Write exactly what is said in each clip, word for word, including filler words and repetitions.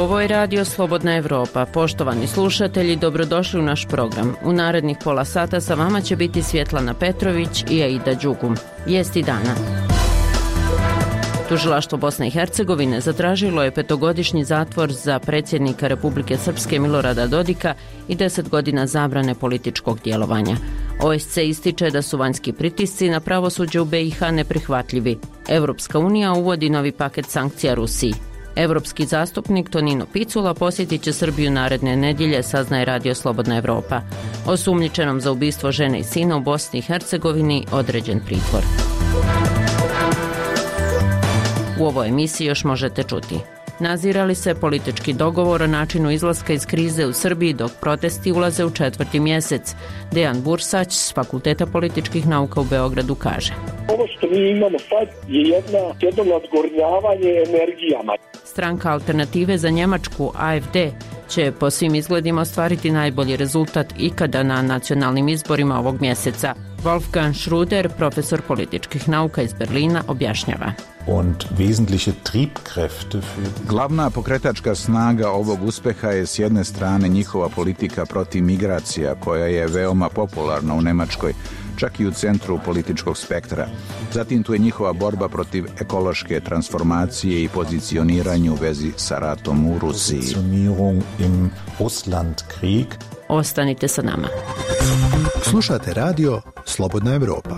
Ovo je Radio Slobodna Evropa. Poštovani slušatelji, dobrodošli u naš program. U narednih pola sata sa vama će biti Svjetlana Petrović i Aida Đugum. Vijesti dana. Tužilaštvo Bosne i Hercegovine zatražilo je petogodišnji zatvor za predsjednika Republike Srpske Milorada Dodika i deset godina zabrane političkog djelovanja. O S C ističe da su vanjski pritisci na pravosuđe u B i H neprihvatljivi. Evropska unija uvodi novi paket sankcija Rusiji. Evropski zastupnik Tonino Picula posjetit će Srbiju naredne nedjelje, saznaje Radio Slobodna Evropa. Osumnjičenom za ubistvo žene i sina u Bosni i Hercegovini određen pritvor. U ovoj emisiji još možete čuti: nazira li se politički dogovor o načinu izlaska iz krize u Srbiji dok protesti ulaze u četvrti mjesec? Dejan Bursać s Fakulteta političkih nauka u Beogradu kaže: ovo što mi imamo sad je jedna, jedno nadgornjavanje energijama. Stranka Alternative za Njemačku A F D će po svim izgledima ostvariti najbolji rezultat ikada na nacionalnim izborima ovog mjeseca. Wolfgang Schröder, profesor političkih nauka iz Berlina, objašnjava: Und wesentliche Triebkräfte für... Glavna pokretačka snaga ovog uspjeha je s jedne strane njihova politika protiv migracija, koja je veoma popularna u Njemačkoj, čak i u centru političkog spektra. Zatim tu je njihova borba protiv ekološke transformacije i pozicioniranju u vezi sa ratom u Rusiji. Im Russlandkrieg. Ostanite sa nama. Slušate radio Slobodna Evropa.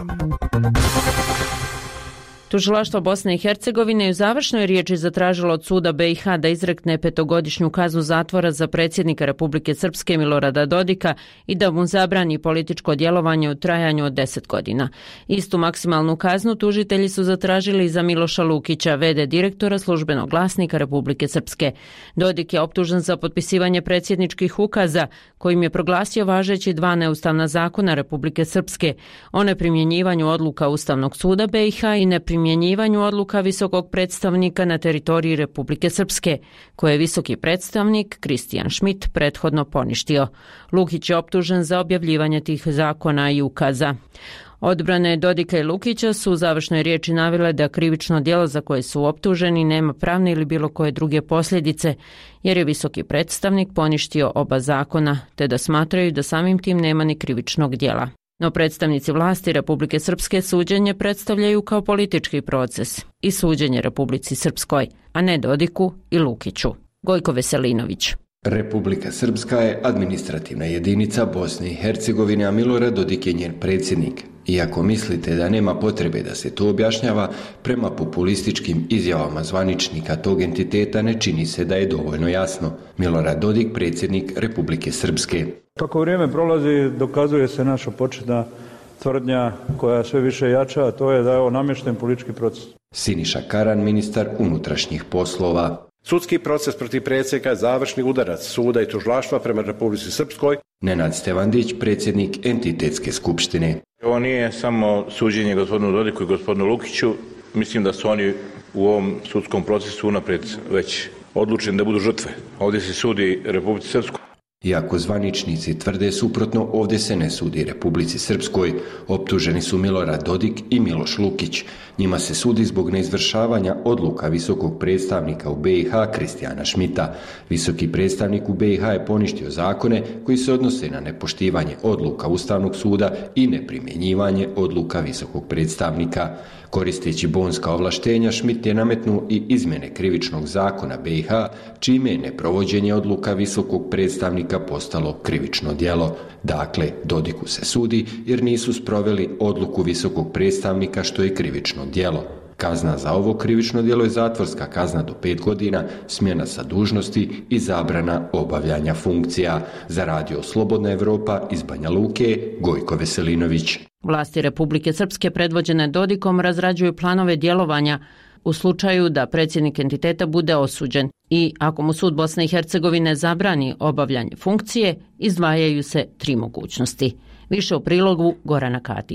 Tužilaštvo Bosne i Hercegovine u završnoj riječi zatražilo od suda B i H da izrekne petogodišnju kaznu zatvora za predsjednika Republike Srpske Milorada Dodika i da mu zabrani političko djelovanje u trajanju od deset godina. Istu maksimalnu kaznu tužitelji su zatražili za Miloša Lukića, v d direktora Službenog glasnika Republike Srpske. Dodik je optužen za potpisivanje predsjedničkih ukaza kojim je proglasio važeći dva neustavna zakona Republike Srpske o neprimjenjivanju odluka Ustavnog suda B i H i neprimjenjivanju primjenjivanju odluka visokog predstavnika na teritoriji Republike Srpske, koje je visoki predstavnik Kristijan Schmidt prethodno poništio. Lukić je optužen za objavljivanje tih zakona i ukaza. Odbrane Dodika i Lukića su u završnoj riječi navele da krivično djelo za koje su optuženi nema pravne ili bilo koje druge posljedice, jer je visoki predstavnik poništio oba zakona, te da smatraju da samim tim nema ni krivičnog djela. No predstavnici vlasti Republike Srpske suđenje predstavljaju kao politički proces i suđenje Republici Srpskoj, a ne Dodiku i Lukiću. Gojko Veselinović. Republika Srpska je administrativna jedinica Bosne i Hercegovine, a Milorad Dodik je njen predsjednik. Iako mislite da nema potrebe da se to objašnjava, prema populističkim izjavama zvaničnika tog entiteta ne čini se da je dovoljno jasno. Milorad Dodik, predsjednik Republike Srpske. Kako vrijeme prolazi, dokazuje se naša početna tvrdnja koja sve više jača, a to je da je ovo namješten politički proces. Siniša Karan, ministar unutrašnjih poslova. Sudski proces protiv predsjednika je završni udarac suda i tužilaštva prema Republici Srpskoj. Nenad Stevandić, predsjednik entitetske skupštine. Ovo nije samo suđenje gospodinu Dodiku i gospodinu Lukiću. Mislim da su oni u ovom sudskom procesu unaprijed već odlučeni da budu žrtve. Ovdje se sudi Republici Srpskoj. Iako zvaničnici tvrde suprotno, ovdje se ne sudi Republici Srpskoj. Optuženi su Milorad Dodik i Miloš Lukić. Njima se sudi zbog neizvršavanja odluka visokog predstavnika u B i H Kristijana Schmidta. Visoki predstavnik u B i H je poništio zakone koji se odnose na nepoštivanje odluka Ustavnog suda i neprimjenjivanje odluka visokog predstavnika. Koristeći bonska ovlaštenja, Schmidt je nametnuo i izmjene krivičnog zakona B i H, čime je neprovođenje odluka visokog predstavnika postalo krivično djelo. Dakle, Dodiku se sudi jer nisu sproveli odluku visokog predstavnika, što je krivično djelo. Kazna za ovo krivično djelo je zatvorska kazna do pet godina, smjena sa dužnosti i zabrana obavljanja funkcija. Za Radio Slobodna Evropa iz Banja Luke, Gojko Veselinović. Vlasti Republike Srpske predvođene Dodikom razrađuju planove djelovanja u slučaju da predsjednik entiteta bude osuđen i ako mu sud Bosne i Hercegovine zabrani obavljanje funkcije, izdvajaju se tri mogućnosti. Više u prilogu Gorana Katića.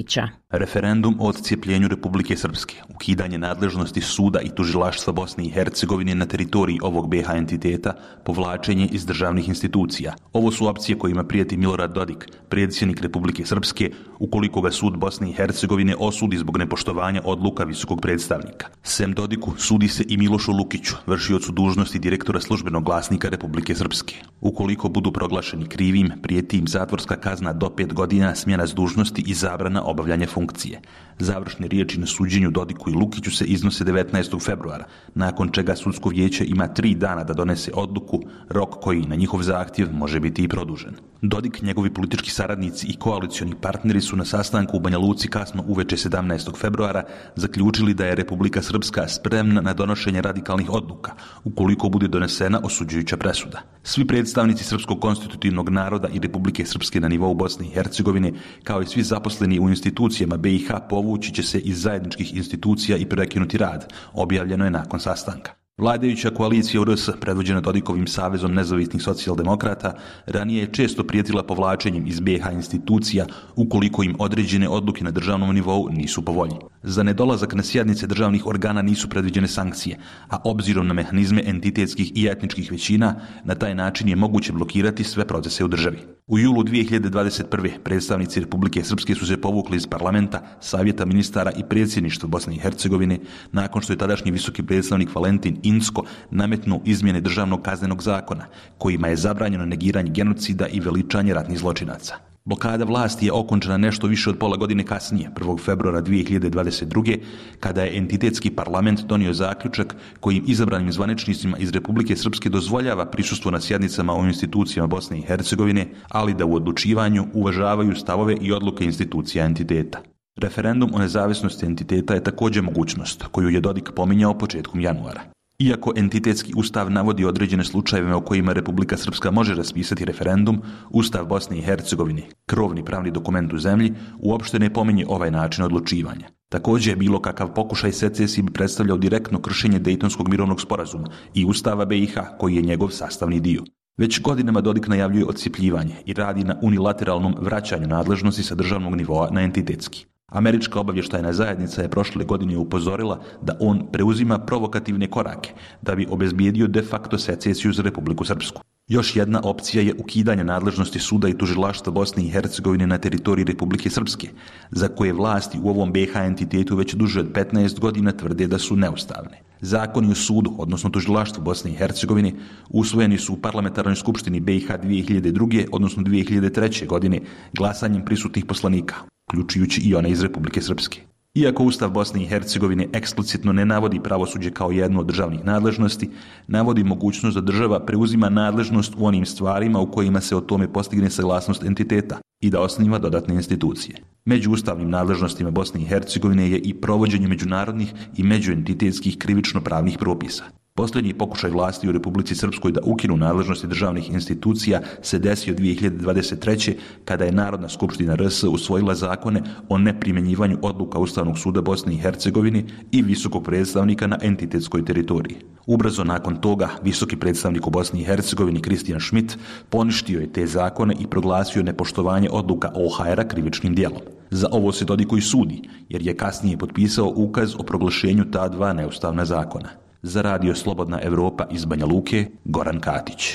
Referendum o odcijepljenju Republike Srpske, ukidanje nadležnosti suda i tužilaštva Bosne i Hercegovine na teritoriji ovog B iH entiteta, povlačenje iz državnih institucija. Ovo su opcije kojima prijeti Milorad Dodik, predsjednik Republike Srpske, ukoliko ga sud Bosne i Hercegovine osudi zbog nepoštovanja odluka visokog predstavnika. Sem Dodiku sudi se i Milošu Lukiću, vršiocu dužnosti direktora službenog glasnika Republike Srpske. Ukoliko budu proglašeni krivim, prijeti im zatvorska kazna do pet godina, smjena s dužnosti i zabrana obavljanja funkcije. Završne riječi na suđenju Dodiku i Lukiću se iznose devetnaestog februara, nakon čega sudsko vijeće ima tri dana da donese odluku, rok koji na njihov zahtjev može biti i produžen. Dodik, njegovi politički saradnici i koalicioni partneri su na sastanku u Banja Luci kasno uveče sedamnaestog februara zaključili da je Republika Srpska spremna na donošenje radikalnih odluka, ukoliko bude donesena osuđujuća presuda. Svi predstavnici srpskog konstitutivnog naroda i Republike Srpske na nivou Bosne i Hercegovine, kao i svi zaposleni u institucijama B iH, povući će se iz zajedničkih institucija i prekinuti rad, objavljeno je nakon sastanka. Vladajuća koalicija U R S, predvođena Dodikovim savezom nezavisnih socijaldemokrata, ranije je često prijetila povlačenjem iz B iH institucija ukoliko im određene odluke na državnom nivou nisu po volji. Za nedolazak na sjednice državnih organa nisu predviđene sankcije, a obzirom na mehanizme entitetskih i etničkih većina, na taj način je moguće blokirati sve procese u državi. U julu dvije hiljade dvadeset prve. predstavnici Republike Srpske su se povukli iz parlamenta, savjeta ministara i predsjedništva Bosne i Hercegovine nakon što je tadašnji visoki predstavnik Valentin Incko nametnuo izmjene državnog kaznenog zakona, kojima je zabranjeno negiranje genocida i veličanje ratnih zločinaca. Blokada vlasti je okončana nešto više od pola godine kasnije, prvog februara dvije hiljade dvadeset druge. kada je entitetski parlament donio zaključak kojim izabranim zvaničnicima iz Republike Srpske dozvoljava prisustvo na sjednicama u institucijama Bosne i Hercegovine, ali da u odlučivanju uvažavaju stavove i odluke institucija entiteta. Referendum o nezavisnosti entiteta je također mogućnost koju je Dodik pominjao početkom januara. Iako entitetski ustav navodi određene slučajeve o kojima Republika Srpska može raspisati referendum, Ustav Bosne i Hercegovine, krovni pravni dokument u zemlji, uopšte ne pominje ovaj način odlučivanja. Također, bilo kakav pokušaj secesije bi predstavljao direktno kršenje Dejtonskog mirovnog sporazuma i Ustava B iH, koji je njegov sastavni dio. Već godinama Dodik najavljuje odcjepljivanje i radi na unilateralnom vraćanju nadležnosti sa državnog nivoa na entitetski. Američka obavještajna zajednica je prošle godine upozorila da on preuzima provokativne korake da bi obezbijedio de facto secesiju za Republiku Srpsku. Još jedna opcija je ukidanje nadležnosti suda i tužilaštva Bosne i Hercegovine na teritoriji Republike Srpske, za koje vlasti u ovom B iH entitetu već duže od petnaest godina tvrde da su neustavne. Zakoni o sudu, odnosno tužilaštvu Bosne i Hercegovine, usvojeni su u parlamentarnoj skupštini B iH dvije hiljade druge. odnosno dvije hiljade treće. godine glasanjem prisutnih poslanika, uključujući i one iz Republike Srpske. Iako Ustav Bosne i Hercegovine eksplicitno ne navodi pravosuđe kao jednu od državnih nadležnosti, navodi mogućnost da država preuzima nadležnost u onim stvarima u kojima se o tome postigne saglasnost entiteta i da osniva dodatne institucije. Među ustavnim nadležnostima Bosne i Hercegovine je i provođenje međunarodnih i međuentitetskih krivično-pravnih propisa. Posljednji pokušaj vlasti u Republici Srpskoj da ukinu nadležnosti državnih institucija se desio dvije hiljade dvadeset treće. kada je Narodna skupština R S usvojila zakone o neprimjenjivanju odluka Ustavnog suda Bosne i Hercegovine i visokog predstavnika na entitetskoj teritoriji. Ubrzo nakon toga, visoki predstavnik u Bosni i Hercegovini Kristijan Schmidt poništio je te zakone i proglasio nepoštovanje odluka O H R-a krivičnim djelom. Za ovo se Dodiku i sudi, jer je kasnije potpisao ukaz o proglašenju ta dva neustavna zakona. Za radio Slobodna Evropa iz Banja Luke, Goran Katić.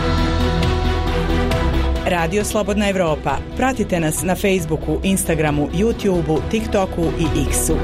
Radio Slobodna Evropa. Pratite nas na Facebooku, Instagramu, YouTubeu, TikToku i X-u.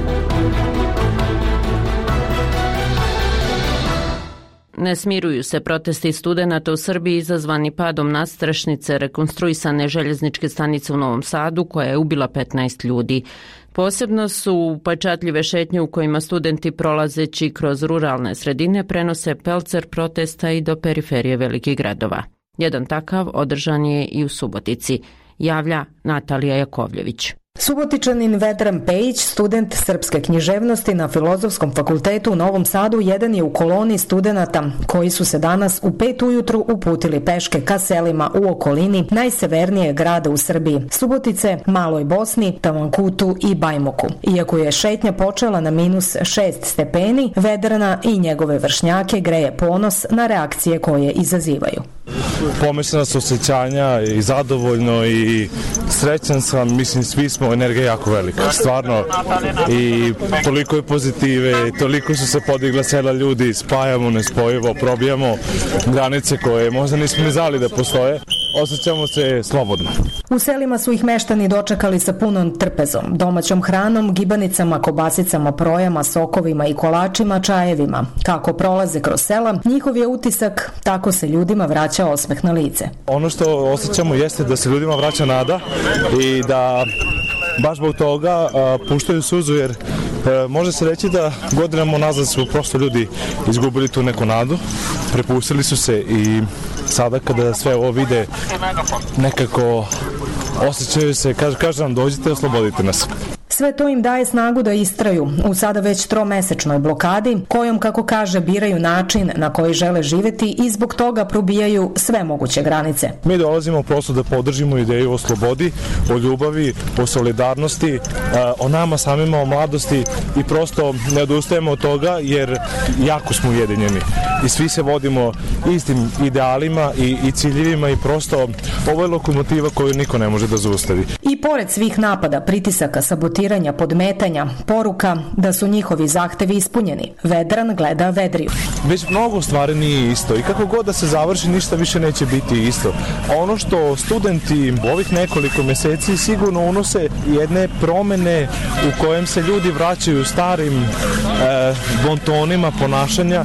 Ne smiruju se protesti studenata u Srbiji izazvani padom nadstrešnice rekonstruisane željezničke stanice u Novom Sadu koja je ubila petnaest ljudi. Posebno su upečatljive šetnje u kojima studenti prolazeći kroz ruralne sredine prenose pelcer protesta i do periferije velikih gradova. Jedan takav održan je i u Subotici, javlja Natalija Jakovljević. Subotičanin Vedran Pejić, student srpske književnosti na Filozofskom fakultetu u Novom Sadu, jedan je u koloni studenata koji su se danas u pet ujutru uputili peške ka selima u okolini najsevernijeg grada u Srbiji, Subotice, Maloj Bosni, Tavankutu i Bajmoku. Iako je šetnja počela na minus šest stepeni, Vedrana i njegove vršnjake greje ponos na reakcije koje izazivaju. pomešana su osjećanja i zadovoljno i srećan sam, mislim svi smo, energija jako velika, stvarno, i toliko je pozitive, toliko su se podigla sela ljudi, spajamo nespojivo, probijamo granice koje možda nismo ni znali da postoje, osjećamo se slobodno. U selima su ih meštani dočekali sa punom trpezom, domaćom hranom, gibanicama, kobasicama, projama, sokovima i kolačima, čajevima. Kako prolaze kroz sela, njihov je utisak, tako se ljudima vraća osmeh na lice. Ono što osjećamo jeste da se ljudima vraća nada i da baš zbog toga a, puštaju suzu, jer a, može se reći da godinama nazad su prosto ljudi izgubili tu neku nadu, prepustili su se i sada kada sve ovo vide nekako osjećaju se, kaže, kaže nam dođite, oslobodite nas. Sve to im daje snagu da istraju u sada već tromesečnoj blokadi, kojom, kako kaže, biraju način na koji žele živeti i zbog toga probijaju sve moguće granice. Mi dolazimo prosto da podržimo ideju o slobodi, o ljubavi, o solidarnosti, o nama samima, o mladosti i prosto ne odustajemo od toga jer jako smo ujedinjeni i svi se vodimo istim idealima i, i ciljevima i prosto ovo je lokomotiva koju niko ne može da zaustavi. I pored svih napada, pritisaka, sabotiranja, podmetanja, poruka da su njihovi zahtevi ispunjeni, Vedran gleda Vedriju. Već mnogo stvari nije isto i kako god da se završi, ništa više neće biti isto. Ono što studenti ovih nekoliko meseci sigurno unose jedne promene u kojem se ljudi vraćaju starim e, bontonima ponašanja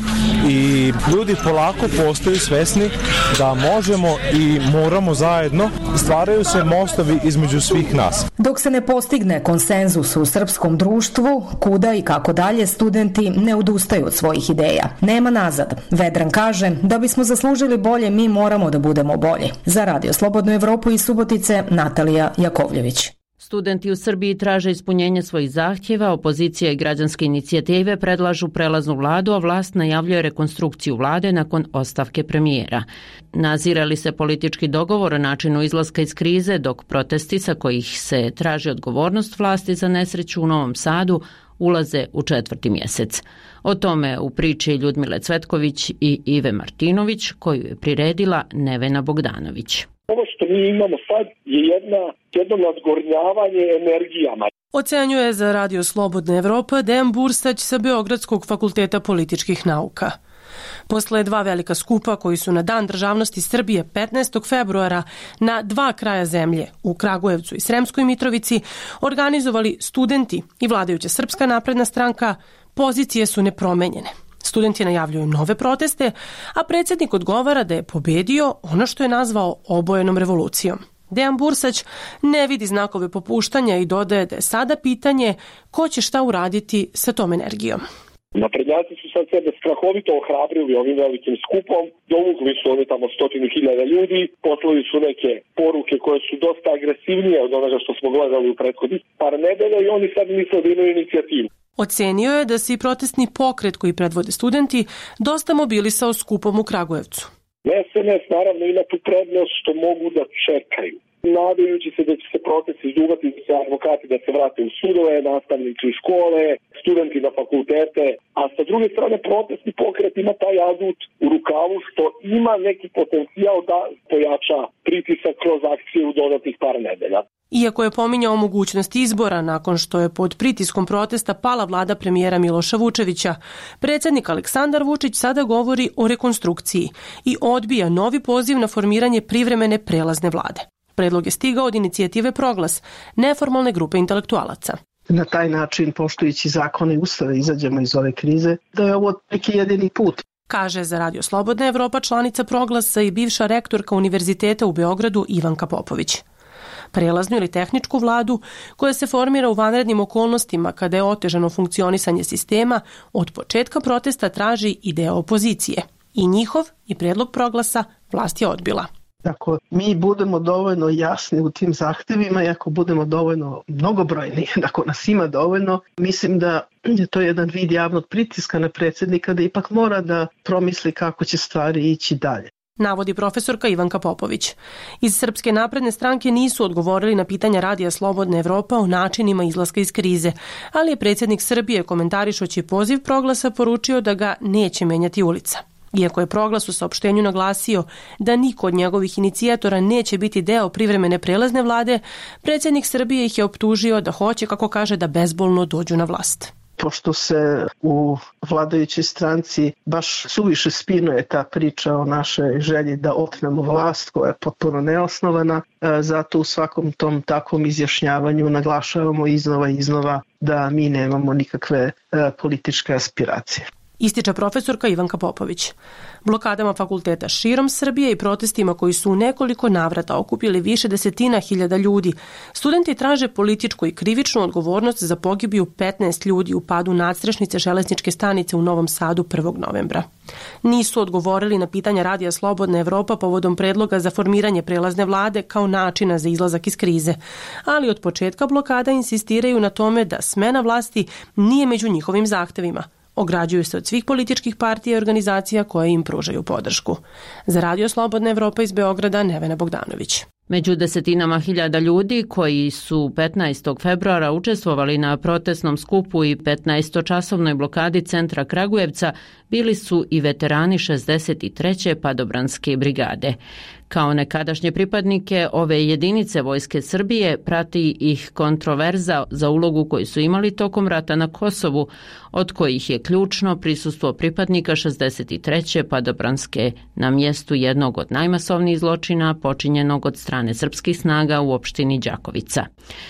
i ljudi polako postaju svesni da možemo i moramo zajedno, stvaraju se mostovi između svih nas. Dok se ne postigne konsenzus u srpskom društvu, kuda i kako dalje, studenti ne odustaju od svojih ideja. Nema nazad. Vedran kaže da bismo zaslužili bolje, mi moramo da budemo bolji. Za Radio Slobodnu Evropu iz Subotice, Natalija Jakovljević. Studenti u Srbiji traže ispunjenje svojih zahtjeva, opozicija i građanske inicijative predlažu prelaznu vladu, a vlast najavljuje rekonstrukciju vlade nakon ostavke premijera. Nazire li se politički dogovor o načinu izlaska iz krize, dok protesti sa kojih se traži odgovornost vlasti za nesreću u Novom Sadu ulaze u četvrti mjesec. O tome u priči Ljudmile Cvetković i Ive Martinović, koju je priredila Nevena Bogdanović. Ovo što mi imamo sad je jedna, jedno nadgornjavanje energijama. Ocenjuje za Radio Slobodna Evropa Dejan Burstać sa Beogradskog fakulteta političkih nauka. Posle dva velika skupa koji su na Dan državnosti Srbije petnaestog februara na dva kraja zemlje, u Kragujevcu i Sremskoj Mitrovici, organizovali studenti i vladajuća Srpska napredna stranka, pozicije su nepromenjene. Studenti najavljuju nove proteste, a predsjednik odgovara da je pobedio ono što je nazvao obojenom revolucijom. Dejan Bursać ne vidi znakove popuštanja i dodaje da je sada pitanje ko će šta uraditi sa tom energijom. Naprednjaci su sad sebe strahovito ohrabrili ovim velikim skupom, dovukli su oni tamo stotinu hiljada ljudi, poslali su neke poruke koje su dosta agresivnije od onoga što smo gledali u prethodnih par nedelja i oni sad misle da imaju inicijativu. Ocenio je da se i protestni pokret koji predvode studenti dosta mobilisao skupom u Kragujevcu. S N S naravno ima tu prednost što mogu da čekaju. Nadajući se da će se proces izduvati, da se advokati da se vrate u sudove, nastavnici u škole, studenti na fakultete, a sa druge strane protestni pokret ima taj adut u rukavu što ima neki potencijal da pojača pritisak kroz akcije u dodatnih par nedelja. Iako je pominjao mogućnost izbora nakon što je pod pritiskom protesta pala vlada premijera Miloša Vučevića, predsjednik Aleksandar Vučić sada govori o rekonstrukciji i odbija novi poziv na formiranje privremene prelazne vlade. Predlog je stigao od inicijative Proglas, neformalne grupe intelektualaca. Na taj način, poštujući zakone i ustave, izađemo iz ove krize, da je ovo neki jedini put. Kaže za Radio Slobodna Evropa članica Proglasa i bivša rektorka Univerziteta u Beogradu Ivanka Popović. Prelaznu ili tehničku vladu koja se formira u vanrednim okolnostima kada je otežano funkcionisanje sistema, od početka protesta traži i deo opozicije. I njihov i predlog Proglasa vlast je odbila. Ako mi budemo dovoljno jasni u tim zahtevima i ako budemo dovoljno mnogobrojni, ako nas ima dovoljno, mislim da je to jedan vid javnog pritiska na predsjednika da ipak mora da promisli kako će stvari ići dalje. Navodi profesorka Ivanka Popović. Iz Srpske napredne stranke nisu odgovorili na pitanja Radija Slobodna Evropa o načinima izlaska iz krize, ali je predsjednik Srbije komentarišući poziv Proglasa poručio da ga neće menjati ulica. Iako je Proglas u saopštenju naglasio da niko od njegovih inicijatora neće biti deo privremene prelazne vlade, predsjednik Srbije ih je optužio da hoće, kako kaže, da bezbolno dođu na vlast. Pošto se u vladajućoj stranci baš suviše spinuje ta priča o našoj želji da otmemo vlast, koja je potpuno neosnovana, zato u svakom tom takvom izjašnjavanju naglašavamo iznova i iznova da mi nemamo nikakve političke aspiracije. Ističe profesorka Ivanka Popović. Blokadama fakulteta širom Srbije i protestima koji su u nekoliko navrata okupili više desetina hiljada ljudi, studenti traže političku i krivičnu odgovornost za pogibiju petnaest ljudi u padu nadstrešnice železničke stanice u Novom Sadu prvog novembra. Nisu odgovorili na pitanja Radija Slobodna Evropa povodom predloga za formiranje prelazne vlade kao načina za izlazak iz krize, ali od početka blokada insistiraju na tome da smena vlasti nije među njihovim zahtevima. Ograđuju se od svih političkih partija i organizacija koje im pružaju podršku. Za Radio Slobodna Evropa iz Beograda, Nevena Bogdanović. Među desetinama hiljada ljudi koji su petnaestog februara učestvovali na protestnom skupu i petnaestočasovnoj blokadi centra Kragujevca bili su i veterani šezdeset treće padobranske brigade. Kao nekadašnje pripadnike ove jedinice Vojske Srbije prati ih kontroverza za ulogu koju su imali tokom rata na Kosovu, od kojih je ključno prisustvo pripadnika šezdeset treće padobranske na mjestu jednog od najmasovnijih zločina počinjenog od strane srpskih snaga u opštini Đakovica.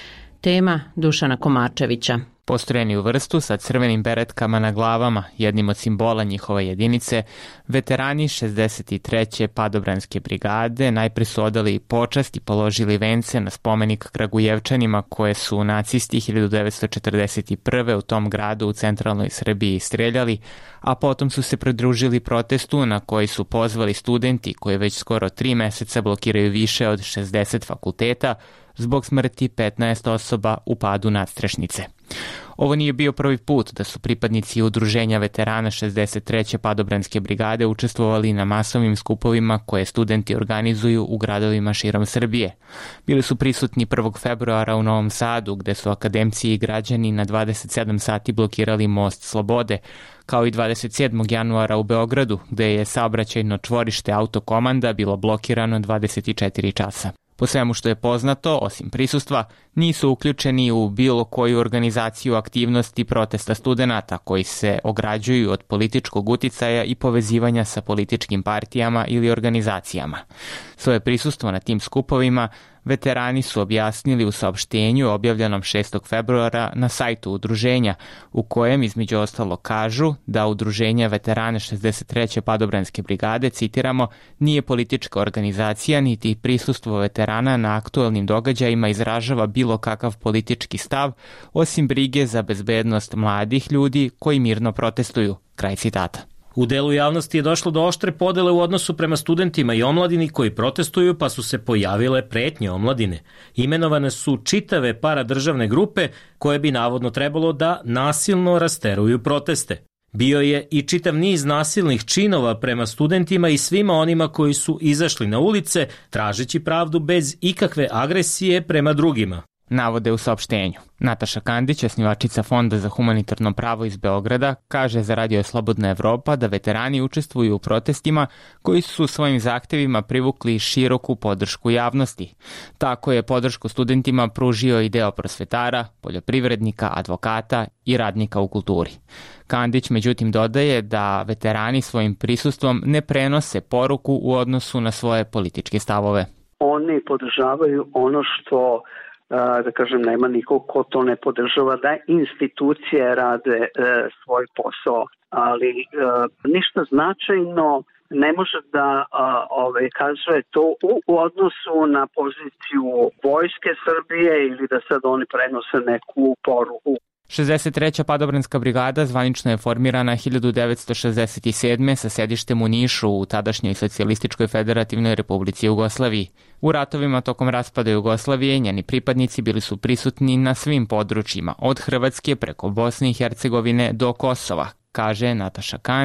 Tema Dušana Komarčevića. Postrojeni u vrstu sa crvenim beretkama na glavama, jednim od simbola njihove jedinice, veterani šezdeset treće padobranske brigade najpre su odali počast i položili vence na spomenik Kragujevčanima koje su nacisti hiljadu devetsto četrdeset prve u tom gradu u centralnoj Srbiji streljali, a potom su se pridružili protestu na koji su pozvali studenti koji već skoro tri meseca blokiraju više od šezdeset fakulteta zbog smrti petnaest osoba u padu nadstrešnice. Ovo nije bio prvi put da su pripadnici udruženja veterana šezdeset treće padobranske brigade učestvovali na masovnim skupovima koje studenti organizuju u gradovima širom Srbije. Bili su prisutni prvog februara u Novom Sadu, gde su akademci i građani na dvadeset sedam sati blokirali most Slobode, kao i dvadeset sedmog januara u Beogradu, gde je saobraćajno čvorište Autokomanda bilo blokirano dvadeset četiri časa. Po svemu što je poznato, osim prisustva, nisu uključeni u bilo koju organizaciju aktivnosti protesta studenata koji se ograđuju od političkog uticaja i povezivanja sa političkim partijama ili organizacijama. Svoje prisustvo na tim skupovima veterani su objasnili u saopštenju objavljenom šestog februara na sajtu udruženja, u kojem između ostalo kažu da udruženje veterana šezdeset treće padobranske brigade, citiramo, nije politička organizacija niti prisustvo veterana na aktuelnim događajima izražava bilo kakav politički stav, osim brige za bezbednost mladih ljudi koji mirno protestuju. Kraj citata. U delu javnosti je došlo do oštre podele u odnosu prema studentima i omladini koji protestuju, pa su se pojavile pretnje omladine. Imenovane su čitave paradržavne grupe koje bi navodno trebalo da nasilno rasteruju proteste. Bio je i čitav niz nasilnih činova prema studentima i svima onima koji su izašli na ulice tražeći pravdu bez ikakve agresije prema drugima. Navode u saopštenju. Nataša Kandić, osnivačica Fonda za humanitarno pravo iz Beograda, kaže za Radio Slobodna Evropa da veterani učestvuju u protestima koji su svojim zahtevima privukli široku podršku javnosti. Tako je podršku studentima pružio i deo prosvetara, poljoprivrednika, advokata i radnika u kulturi. Kandić međutim dodaje da veterani svojim prisustvom ne prenose poruku u odnosu na svoje političke stavove. Oni podržavaju ono što, da kažem, nema nikog ko to ne podržava, da institucije rade e, svoj posao, ali e, ništa značajno ne može da a, ove, kaže to u, u odnosu na poziciju Vojske Srbije ili da sad oni prenose neku poruku. šezdeset treća padobranska brigada zvanično je formirana hiljadu devetsto šezdeset sedme sa sedištem u Nišu u tadašnjoj Socijalističkoj federativnoj Republici Jugoslaviji. U ratovima tokom raspada Jugoslavije njeni pripadnici bili su prisutni na svim područjima, od Hrvatske preko Bosne i Hercegovine do Kosova, kaže Nataša Kandić,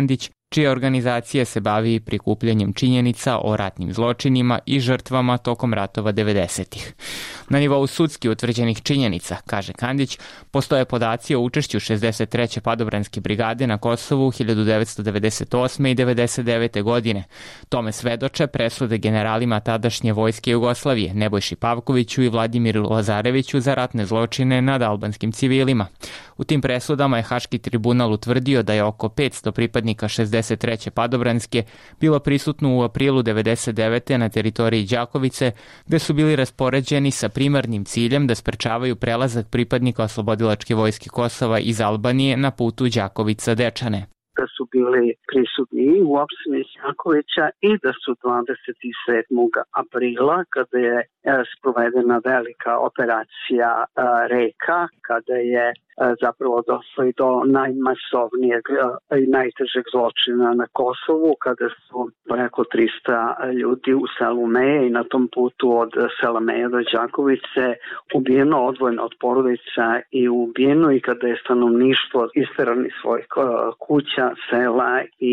čija organizacija se bavi prikupljanjem činjenica o ratnim zločinima i žrtvama tokom ratova devedesetih. Na nivou sudski utvrđenih činjenica, kaže Kandić, postoje podaci o učešću šezdeset treće padobranske brigade na Kosovu hiljadu devetsto devedeset osme i devedeset devete godine. Tome svedoče presude generalima tadašnje vojske Jugoslavije, Nebojši Pavkoviću i Vladimiru Lazareviću za ratne zločine nad albanskim civilima. U tim presudama je Haški tribunal utvrdio da je oko petsto pripadnika šezdeset treće padobranske bilo prisutno u aprilu devedeset devete na teritoriji Đakovice, gde su bili raspoređeni sa primarnim ciljem da sprečavaju prelazak pripadnika oslobodilačke vojske Kosova iz Albanije na putu Đakovica-Dečane. Da su bili prisutni u opštini Đakovića i da su dvadeset sedmog aprila, kada je sprovedena velika operacija Reka, kada je zapravo došlo i do najmasovnijeg i najtežeg zločina na Kosovu, kada su preko trista ljudi u selu Meje i na tom putu od sela Meje do Đakovice ubijeno, odvojeno od porodica i ubijeno, i kada je stanovništvo isterano iz svojih kuća, sela i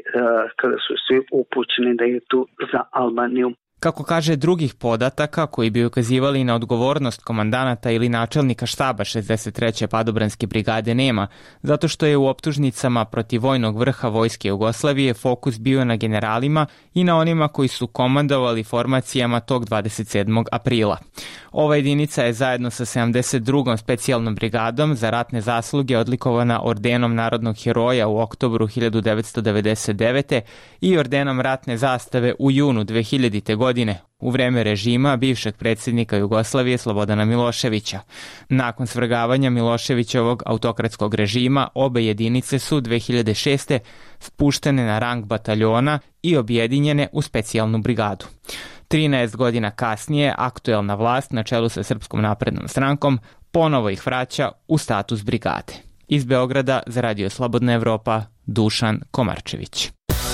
kada su svi upućeni da idu za Albaniju. Kako kaže, drugih podataka koji bi ukazivali na odgovornost komandanata ili načelnika štaba šezdeset treće padobranske brigade nema, zato što je u optužnicama protiv vojnog vrha vojske Jugoslavije fokus bio na generalima i na onima koji su komandovali formacijama tog dvadeset sedmog aprila. Ova jedinica je zajedno sa sedamdeset drugom specijalnom brigadom za ratne zasluge odlikovana ordenom narodnog heroja u oktobru hiljadu devetsto devedeset devete i ordenom ratne zastave u junu dve hiljadite godine, u vreme režima bivšeg predsjednika Jugoslavije Slobodana Miloševića. Nakon svrgavanja Miloševićevog autokratskog režima, obe jedinice su dve hiljade šeste spuštene na rang bataljona i objedinjene u specijalnu brigadu. trinaest godina kasnije, aktuelna vlast na čelu sa Srpskom naprednom strankom ponovo ih vraća u status brigade. Iz Beograda za Radio Slobodna Evropa, Dušan Komarčević.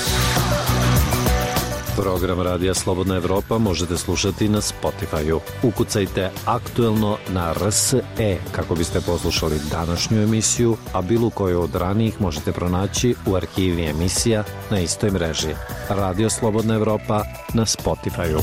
Program Radija Slobodna Evropa možete slušati na Spotify-u. Ukucajte aktuelno na R S E kako biste poslušali današnju emisiju, a bilo koju od ranijih možete pronaći u arhivi emisija na istoj mreži. Radio Slobodna Evropa na Spotify-u.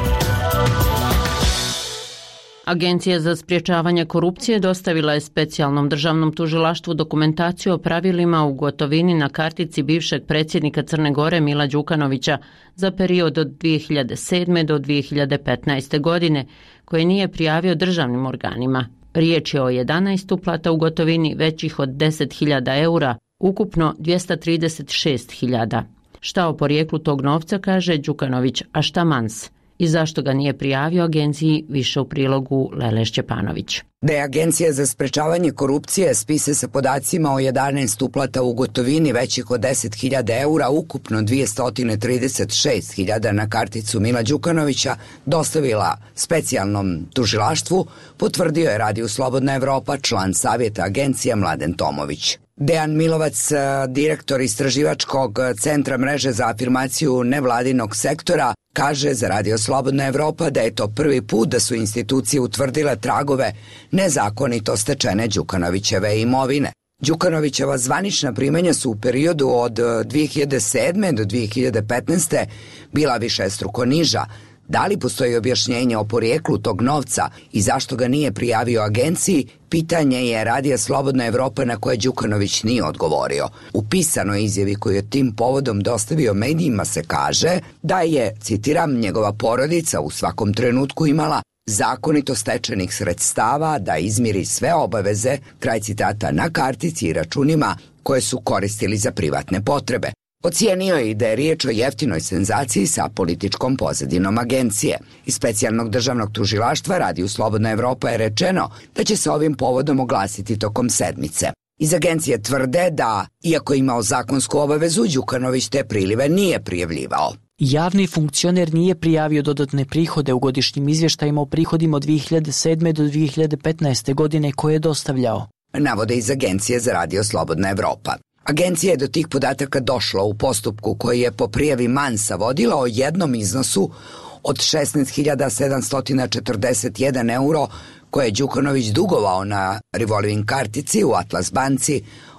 Agencija za sprječavanje korupcije dostavila je specijalnom državnom tužilaštvu dokumentaciju o pravilima u gotovini na kartici bivšeg predsjednika Crne Gore Mila Đukanovića za period od dvije hiljade sedme do dvije hiljade petnaeste. godine, koje nije prijavio državnim organima. Riječ je o jedanaest uplata u gotovini većih od deset hiljada eura, ukupno dvjesto trideset šest hiljada. Šta o porijeklu tog novca kaže Đukanović, a šta Mans? I zašto ga nije prijavio agenciji, više u prilogu Lele Šćepanović. Da je Agencija za sprečavanje korupcije spise sa podacima o jedanaest uplata u gotovini većih od deset hiljada eura, ukupno dvjesto trideset šest hiljada na karticu Mila Đukanovića, dostavila specijalnom tužilaštvu, potvrdio je Radio Slobodna Evropa član savjeta agencija Mladen Tomović. Dejan Milovac, direktor istraživačkog centra mreže za afirmaciju nevladinog sektora, kaže za Radio Slobodna Evropa da je to prvi put da su institucije utvrdile tragove nezakonito stečene Đukanovićeve imovine. Đukanovićeva zvanična primanja su u periodu od dvije hiljade sedme do dvije hiljade petnaeste bila višestruko niža. Da li postoji objašnjenje o porijeklu tog novca i zašto ga nije prijavio agenciji, pitanje je Radija Slobodna Evropa na koje Đukanović nije odgovorio. U pisanoj izjavi koju je tim povodom dostavio medijima se kaže da je, citiram, njegova porodica u svakom trenutku imala zakonito stečenih sredstava da izmiri sve obaveze, kraj citata, na kartici i računima koje su koristili za privatne potrebe. Ocijenio je i da je riječ o jeftinoj senzaciji sa političkom pozadinom agencije. Iz specijalnog državnog tužilaštva Radiju Slobodna Evropa je rečeno da će se ovim povodom oglasiti tokom sedmice. Iz agencije tvrde da, iako je imao zakonsku obavezu, Đukanović te prilive nije prijavljivao. Javni funkcioner nije prijavio dodatne prihode u godišnjim izvještajima o prihodima od dvije hiljade sedme do dvije hiljade petnaeste. godine koje je dostavljao. Navode iz agencije za Radio Slobodna Evropa. Agencija je do tih podataka došla u postupku koji je po prijavi Mansa vodila o jednom iznosu od šesnaest hiljada sedamsto četrdeset jedan euro koje je Đukanović dugovao na revolving kartici u Atlas banci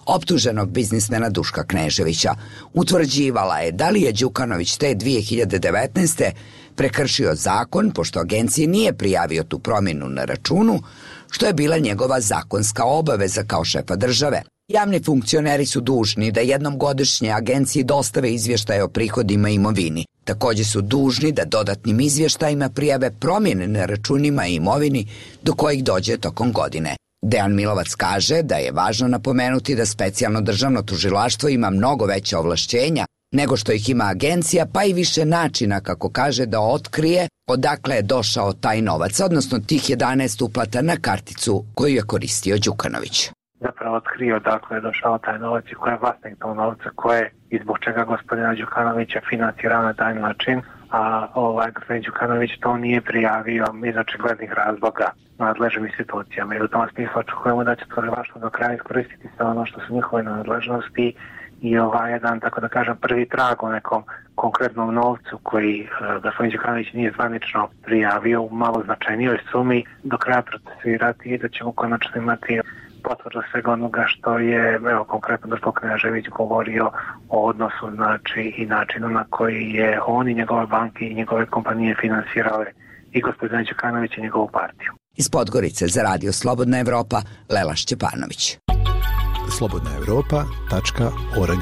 optuženog biznismena Duška Kneževića. Utvrđivala je da li je Đukanović te dvije hiljade devetnaeste. prekršio zakon pošto agenciji nije prijavio tu promjenu na računu, što je bila njegova zakonska obaveza kao šefa države. Javni funkcioneri su dužni da jednom godišnje agenciji dostave izvještaje o prihodima i imovini. Također su dužni da dodatnim izvještajima prijave promjene na računima i imovini do kojih dođe tokom godine. Dejan Milovac kaže da je važno napomenuti da specijalno državno tužilaštvo ima mnogo veća ovlašćenja nego što ih ima agencija, pa i više načina, kako kaže, da otkrije odakle je došao taj novac, odnosno tih jedanaest uplata na karticu koju je koristio Đukanović. Zapravo otkrio odakle je došao taj novac i ko je vlasnik tog novca, ko je i zbog čega gospodina Đukanovića financirao na taj način, a ovaj gospodin Đukanović to nije prijavio iz očiglednih razloga nadležnim institucijama. I u tom smislu očekujemo da će tužilaštvo do kraja iskoristiti sve ono što su njihove nadležnosti i ovaj jedan, tako da kažem, prvi trag o nekom konkretnom novcu koji uh, gospodin Đukanović nije zvanično prijavio u malo značajnijoj sumi do kraja procesirati i da ćemo konačno imati potvrdu svega onoga što je, evo, konkretno Duško Knežević govorio o odnosu, znači, i načinu na koji je on i njegove banke i njegove kompanije finansirale i gospodina Đukanovića i njegovu partiju. Iz Podgorice za Radio Slobodna Evropa, Lela Šćepanović. slobodna evropa tačka org.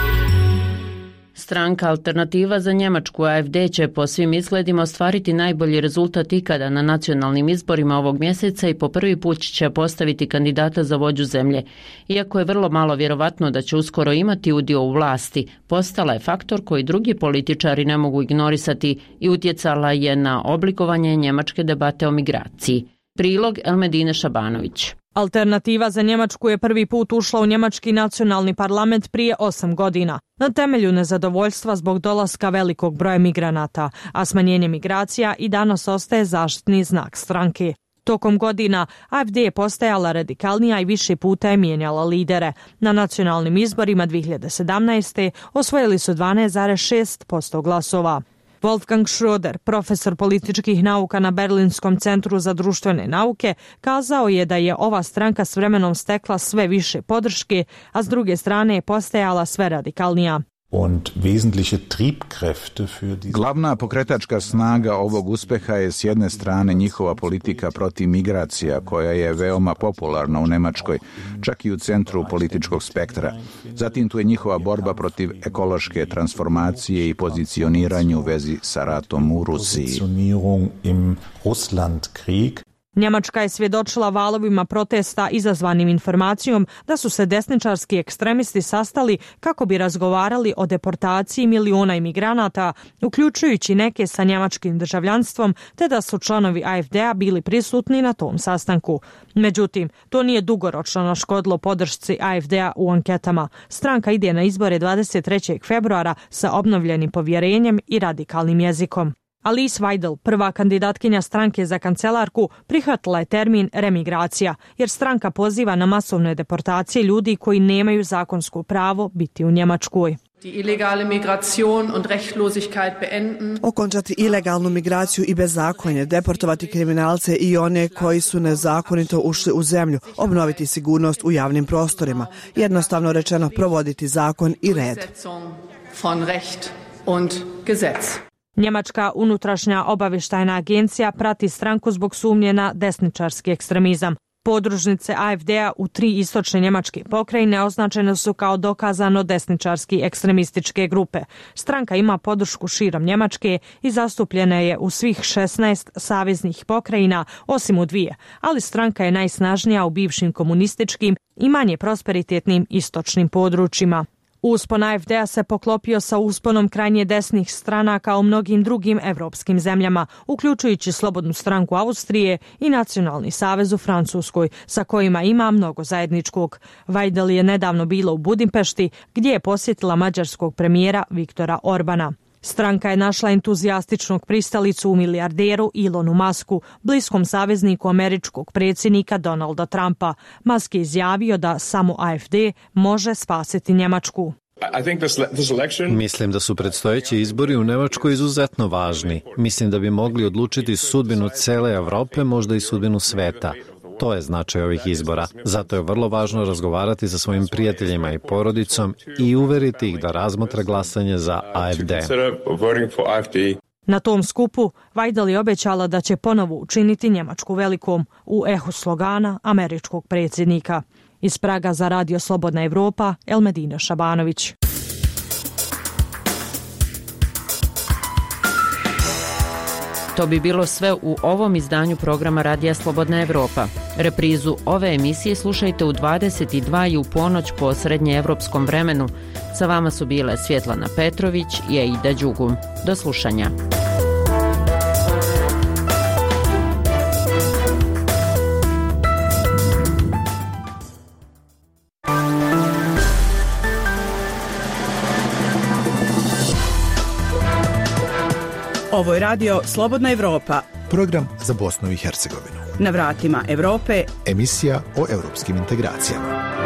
Stranka Alternativa za Njemačku A F D će po svim izgledima ostvariti najbolji rezultat ikada na nacionalnim izborima ovog mjeseca i po prvi put će postaviti kandidata za vođu zemlje. Iako je vrlo malo vjerovatno da će uskoro imati udio u vlasti, postala je faktor koji drugi političari ne mogu ignorisati i utjecala je na oblikovanje njemačke debate o migraciji. Prilog Elmedine Šabanović. Alternativa za Njemačku je prvi put ušla u njemački nacionalni parlament prije osam godina, na temelju nezadovoljstva zbog dolaska velikog broja migranata, a smanjenje migracija i danas ostaje zaštitni znak stranke. Tokom godina A F D je postajala radikalnija i više puta je mijenjala lidere. Na nacionalnim izborima dvije hiljade sedamnaeste. osvojili su dvanaest zarez šest posto glasova. Wolfgang Schröder, profesor političkih nauka na Berlinskom centru za društvene nauke, kazao je da je ova stranka s vremenom stekla sve više podrške, a s druge strane je postajala sve radikalnija. Und wesentliche Triebkräfte für die... Glavna pokretačka snaga ovog uspeha je s jedne strane njihova politika protiv migracija, koja je veoma popularna u Nemačkoj, čak i u centru političkog spektra. Zatim tu je njihova borba protiv ekološke transformacije i pozicioniranje u vezi sa ratom u Rusiji. Positionierung im Russlandkrieg. Njemačka je svjedočila valovima protesta izazvanim informacijom da su se desničarski ekstremisti sastali kako bi razgovarali o deportaciji miliona imigranata, uključujući neke sa njemačkim državljanstvom, te da su članovi A F D-a bili prisutni na tom sastanku. Međutim, to nije dugoročno naškodilo podršci A F D-a u anketama. Stranka ide na izbore dvadeset trećeg februara sa obnovljenim povjerenjem i radikalnim jezikom. Alice Weidel, prva kandidatkinja stranke za kancelarku, prihvatila je termin remigracija, jer stranka poziva na masovne deportacije ljudi koji nemaju zakonsko pravo biti u Njemačkoj. Okončati ilegalnu migraciju i bezakonje, deportovati kriminalce i one koji su nezakonito ušli u zemlju, obnoviti sigurnost u javnim prostorima, jednostavno rečeno provoditi zakon i red. Njemačka unutrašnja obavještajna agencija prati stranku zbog sumnje na desničarski ekstremizam. Podružnice A F D-a u tri istočne njemačke pokrajine označene su kao dokazano desničarski ekstremističke grupe. Stranka ima podršku širom Njemačke i zastupljena je u svih šesnaest saveznih pokrajina, osim u dvije, ali stranka je najsnažnija u bivšim komunističkim i manje prosperitetnim istočnim područjima. Uspon A F D-a se poklopio sa usponom krajnje desnih stranaka u mnogim drugim evropskim zemljama, uključujući Slobodnu stranku Austrije i Nacionalni savez u Francuskoj, sa kojima ima mnogo zajedničkog. Weidel je nedavno bila u Budimpešti, gdje je posjetila mađarskog premijera Viktora Orbana. Stranka je našla entuzijastičnog pristalicu u milijarderu Elonu Musku, bliskom savezniku američkog predsjednika Donalda Trumpa. Musk je izjavio da samo A F D može spasiti Njemačku. Mislim da su predstojeći izbori u Njemačkoj izuzetno važni. Mislim da bi mogli odlučiti sudbinu cele Evrope, možda i sudbinu sveta. To je značaj ovih izbora. Zato je vrlo važno razgovarati sa svojim prijateljima i porodicom i uveriti ih da razmotre glasanje za A F D. Na tom skupu Vajdal je obećala da će ponovo učiniti Njemačku velikom u ehu slogana američkog predsjednika. Iz Praga za Radio Slobodna Evropa, Elmedina Šabanović. To bi bilo sve u ovom izdanju programa Radija Slobodna Evropa. Reprizu ove emisije slušajte u dvadeset dva i u ponoć po srednjeevropskom vremenu. Sa vama su bile Svjetlana Petrović i Aida Đugum. Do slušanja. Ovo je radio Slobodna Evropa. Program za Bosnu i Hercegovinu. Na vratima Evrope. Emisija o europskim integracijama.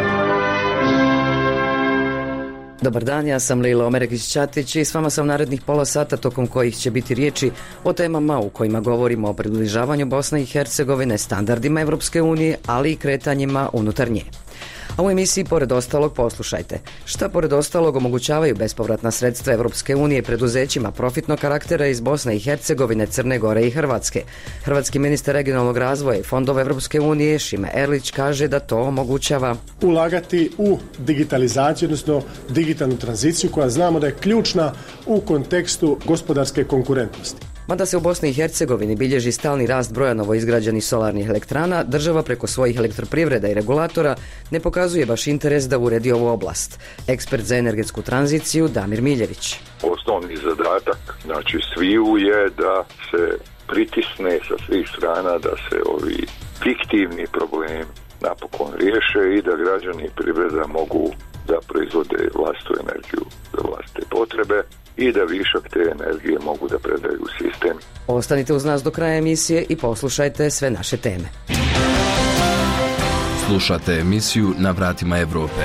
Dobar dan, ja sam Lila Omeregić-Ćatić i s vama sam narednih pola sata tokom kojih će biti riječi o temama u kojima govorimo o približavanju Bosne i Hercegovine, standardima Evropske unije, ali i kretanjima unutar nje. A u emisiji pored ostalog poslušajte šta pored ostalog omogućavaju bespovratna sredstva Evropske unije preduzećima profitnog karaktera iz Bosne i Hercegovine, Crne Gore i Hrvatske. Hrvatski ministar regionalnog razvoja i fondova Evropske unije Šime Erlić kaže da to omogućava ulagati u digitalizaciju, odnosno digitalnu tranziciju koja znamo da je ključna u kontekstu gospodarske konkurentnosti. Mada se u Bosni i Hercegovini bilježi stalni rast broja novoizgrađenih solarnih elektrana, država preko svojih elektroprivreda i regulatora ne pokazuje baš interes da uredi ovu oblast. Ekspert za energetsku tranziciju Damir Miljević. Osnovni zadatak, znači sviju je da se pritisne sa svih strana da se ovi fiktivni problemi napokon riješe i da građani i privreda mogu da proizvode vlastitu energiju za vlastite potrebe i da višak te energije mogu da predaju u sistem. Ostanite uz nas do kraja emisije i poslušajte sve naše teme. Slušate emisiju Na vratima Evrope.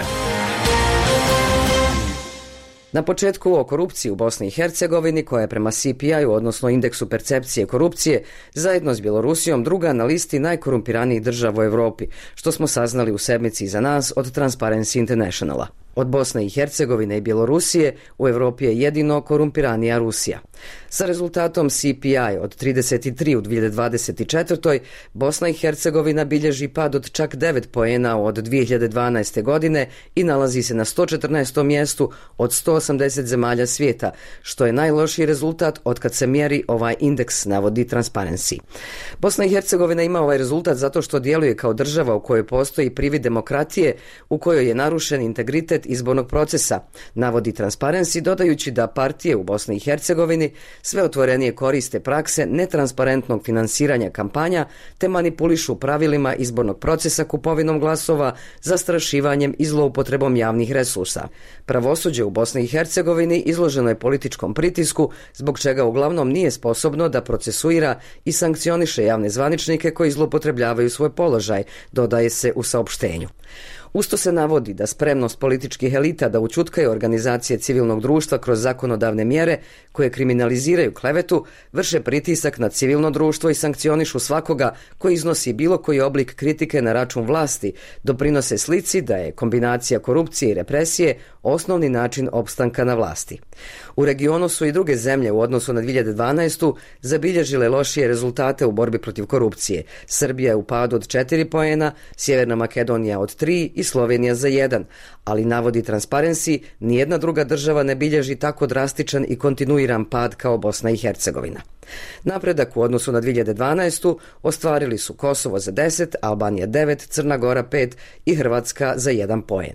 Na početku o korupciji u Bosni i Hercegovini, koja je prema C P I-u, odnosno indeksu percepcije korupcije, zajedno s Bjelorusijom druga na listi najkorumpiranijih država u Evropi, što smo saznali u sedmici iza nas od Transparency Internationala. Od Bosne i Hercegovine i Bjelorusije u Evropi je jedino korumpiranija Rusija. Sa rezultatom C P I od trideset tri u dvije hiljade dvadeset četvrtoj. Bosna i Hercegovina bilježi pad od čak devet poena od dvije hiljade dvanaeste. godine i nalazi se na sto četrnaestom mjestu od sto osamdeset zemalja svijeta, što je najlošiji rezultat otkad se mjeri ovaj indeks, navodi Transparency. Bosna i Hercegovina ima ovaj rezultat zato što djeluje kao država u kojoj postoji privid demokratije, u kojoj je narušen integritet izbornog procesa, navodi Transparency, dodajući da partije u Bosni i Hercegovini sve otvorenije koriste prakse netransparentnog finansiranja kampanja te manipulišu pravilima izbornog procesa kupovinom glasova, zastrašivanjem i zloupotrebom javnih resursa. Pravosuđe u Bosni i Hercegovini izloženo je političkom pritisku, zbog čega uglavnom nije sposobno da procesuira i sankcioniše javne zvaničnike koji zloupotrebljavaju svoj položaj, dodaje se u saopštenju. Usto se navodi da spremnost političkih elita da ućutkaju organizacije civilnog društva kroz zakonodavne mjere koje kriminaliziraju klevetu, vrše pritisak na civilno društvo i sankcionišu svakoga koji iznosi bilo koji oblik kritike na račun vlasti, doprinose slici da je kombinacija korupcije i represije osnovni način opstanka na vlasti. U regionu su i druge zemlje u odnosu na dvije hiljade dvanaestu. zabilježile lošije rezultate u borbi protiv korupcije. Srbija je u padu od četiri poena, Sjeverna Makedonija od tri i Slovenija za jedan, ali navodi Transparency, nijedna druga država ne bilježi tako drastičan i kontinuiran pad kao Bosna i Hercegovina. Napredak u odnosu na dvije hiljade dvanaestu. ostvarili su Kosovo za deset, Albanija devet, Crna Gora pet i Hrvatska za jedan poen.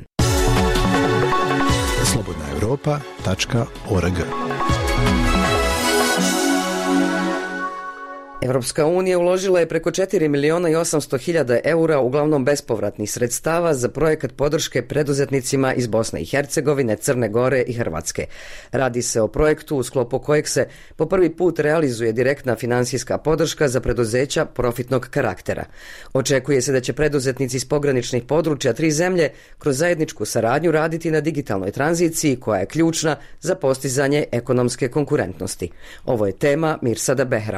slobodna evropa tačka org. Evropska unija uložila je preko četiri miliona i osamsto hiljada eura, uglavnom bespovratnih sredstava, za projekat podrške preduzetnicima iz Bosne i Hercegovine, Crne Gore i Hrvatske. Radi se o projektu u sklopu kojeg se po prvi put realizuje direktna finansijska podrška za preduzeća profitnog karaktera. Očekuje se da će preduzetnici iz pograničnih područja tri zemlje kroz zajedničku saradnju raditi na digitalnoj tranziciji koja je ključna za postizanje ekonomske konkurentnosti. Ovo je tema Mirsada Behrama.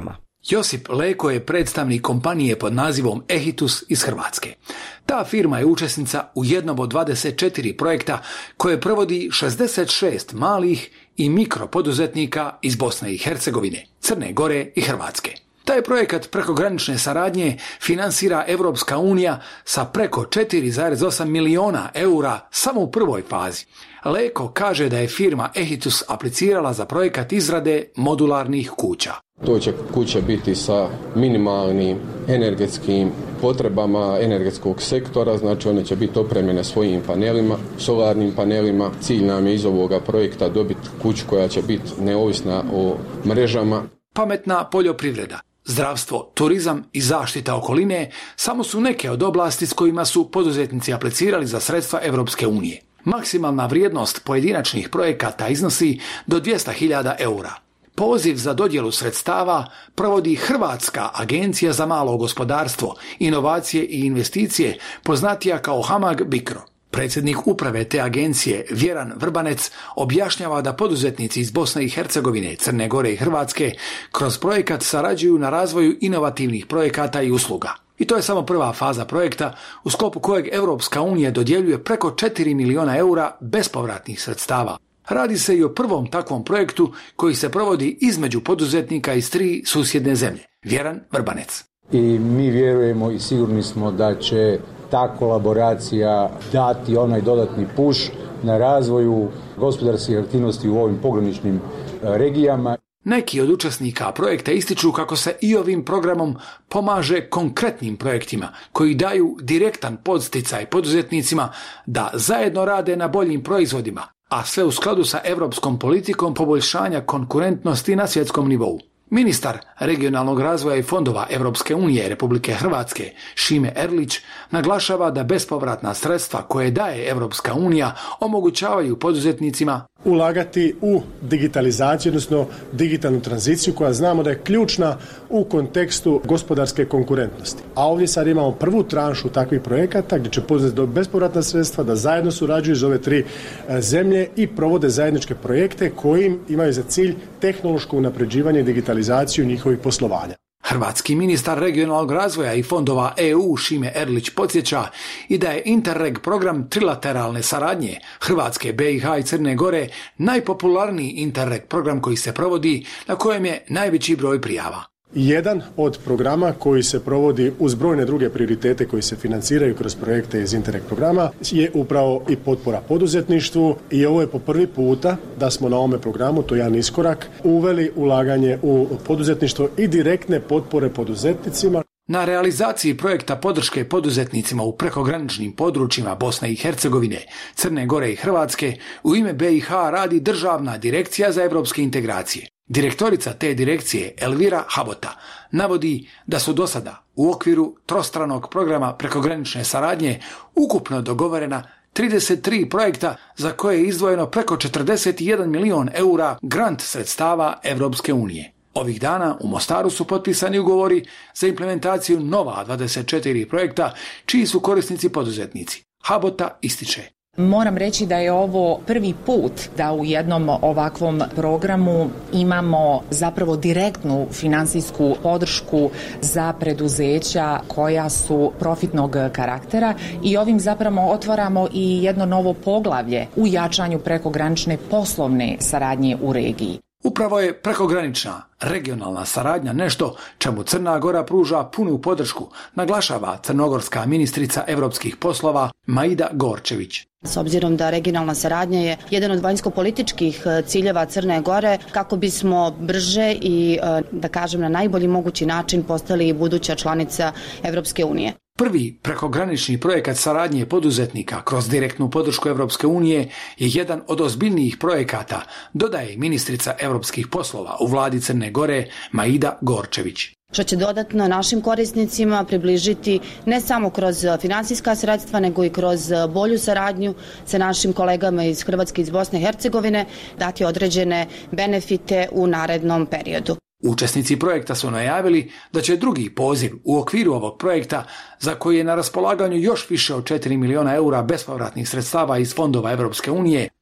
Josip Leko je predstavnik kompanije pod nazivom Ehitus iz Hrvatske. Ta firma je učesnica u jednom od dvadeset četiri projekta koje provodi šezdeset šest malih i mikropoduzetnika iz Bosne i Hercegovine, Crne Gore i Hrvatske. Taj projekat prekogranične saradnje finansira Evropska unija sa preko četiri zarez osam miliona eura samo u prvoj fazi. Leko kaže da je firma Ehitus aplicirala za projekat izrade modularnih kuća. To će kuća biti sa minimalnim energetskim potrebama energetskog sektora, znači one će biti opremljene svojim panelima, solarnim panelima. Cilj nam je iz ovoga projekta dobiti kuću koja će biti neovisna o mrežama. Pametna poljoprivreda, zdravstvo, turizam i zaštita okoline samo su neke od oblasti s kojima su poduzetnici aplicirali za sredstva Evropske unije. Maksimalna vrijednost pojedinačnih projekata iznosi do dvjesto hiljada eura. Poziv za dodjelu sredstava provodi Hrvatska agencija za malo gospodarstvo, inovacije i investicije, poznatija kao Hamag Bicro. Predsjednik uprave te agencije, Vjeran Vrbanec, objašnjava da poduzetnici iz Bosne i Hercegovine, Crne Gore i Hrvatske kroz projekat sarađuju na razvoju inovativnih projekata i usluga. I to je samo prva faza projekta u sklopu kojeg Evropska unija dodjeljuje preko četiri miliona eura bespovratnih sredstava. Radi se i o prvom takvom projektu koji se provodi između poduzetnika iz tri susjedne zemlje. Vjeran Vrbanec. I mi vjerujemo i sigurni smo da će ta kolaboracija dati onaj dodatni push na razvoju gospodarskih aktivnosti u ovim pograničnim regijama. Neki od učesnika projekta ističu kako se i ovim programom pomaže konkretnim projektima koji daju direktan podsticaj poduzetnicima da zajedno rade na boljim proizvodima, a sve u skladu sa europskom politikom poboljšanja konkurentnosti na svjetskom nivou. Ministar regionalnog razvoja i fondova Evropske unije Republike Hrvatske Šime Erlić naglašava da bespovratna sredstva koje daje Evropska unija omogućavaju poduzetnicima ulagati u digitalizaciju, odnosno digitalnu tranziciju koja znamo da je ključna u kontekstu gospodarske konkurentnosti. A ovdje sad imamo prvu tranšu takvih projekata gdje će poduzetnici dobiti bespovratna sredstva da zajedno surađuju iz ove tri zemlje i provode zajedničke projekte koji imaju za cilj tehnološko unapređivanje i digitalizaciju njihovih poslovanja. Hrvatski ministar regionalnog razvoja i fondova E U Šime Erlić podsjeća i da je Interreg program trilateralne saradnje Hrvatske, B i H i Crne Gore najpopularniji Interreg program koji se provodi, na kojem je najveći broj prijava. Jedan od programa koji se provodi uz brojne druge prioritete koji se financiraju kroz projekte iz Interreg programa je upravo i potpora poduzetništvu i ovo je po prvi puta da smo na ovome programu, to je jedan iskorak, uveli ulaganje u poduzetništvo i direktne potpore poduzetnicima. Na realizaciji projekta podrške poduzetnicima u prekograničnim područjima Bosne i Hercegovine, Crne Gore i Hrvatske u ime B i H radi Državna direkcija za evropske integracije. Direktorica te direkcije Elvira Habota navodi da su do sada u okviru trostranog programa prekogranične saradnje ukupno dogovorena trideset tri projekta za koje je izdvojeno preko četrdeset jedan milion eura grant sredstava Evropske unije. Ovih dana u Mostaru su potpisani ugovori za implementaciju nova dvadeset četiri projekta čiji su korisnici poduzetnici. Habota ističe. Moram reći da je ovo prvi put da u jednom ovakvom programu imamo zapravo direktnu finansijsku podršku za preduzeća koja su profitnog karaktera i ovim zapravo otvaramo i jedno novo poglavlje u jačanju prekogranične poslovne saradnje u regiji. Upravo je prekogranična regionalna saradnja nešto čemu Crna Gora pruža punu podršku, naglašava crnogorska ministrica evropskih poslova Maida Gorčević. S obzirom da regionalna saradnja je jedan od vanjsko-političkih ciljeva Crne Gore kako bismo brže i, da kažem, na najbolji mogući način postali buduća članica Evropske unije. Prvi prekogranični projekat saradnje poduzetnika kroz direktnu podršku Evropske unije je jedan od ozbiljnijih projekata, dodaje ministrica evropskih poslova u vladi Crne Gore Maida Gorčević. Što će dodatno našim korisnicima približiti ne samo kroz finansijska sredstva, nego i kroz bolju saradnju sa našim kolegama iz Hrvatske i iz Bosne i Hercegovine, dati određene benefite u narednom periodu. Učesnici projekta su najavili da će drugi poziv u okviru ovog projekta, za koji je na raspolaganju još više od četiri miliona eura bespovratnih sredstava iz fondova Evropske unije,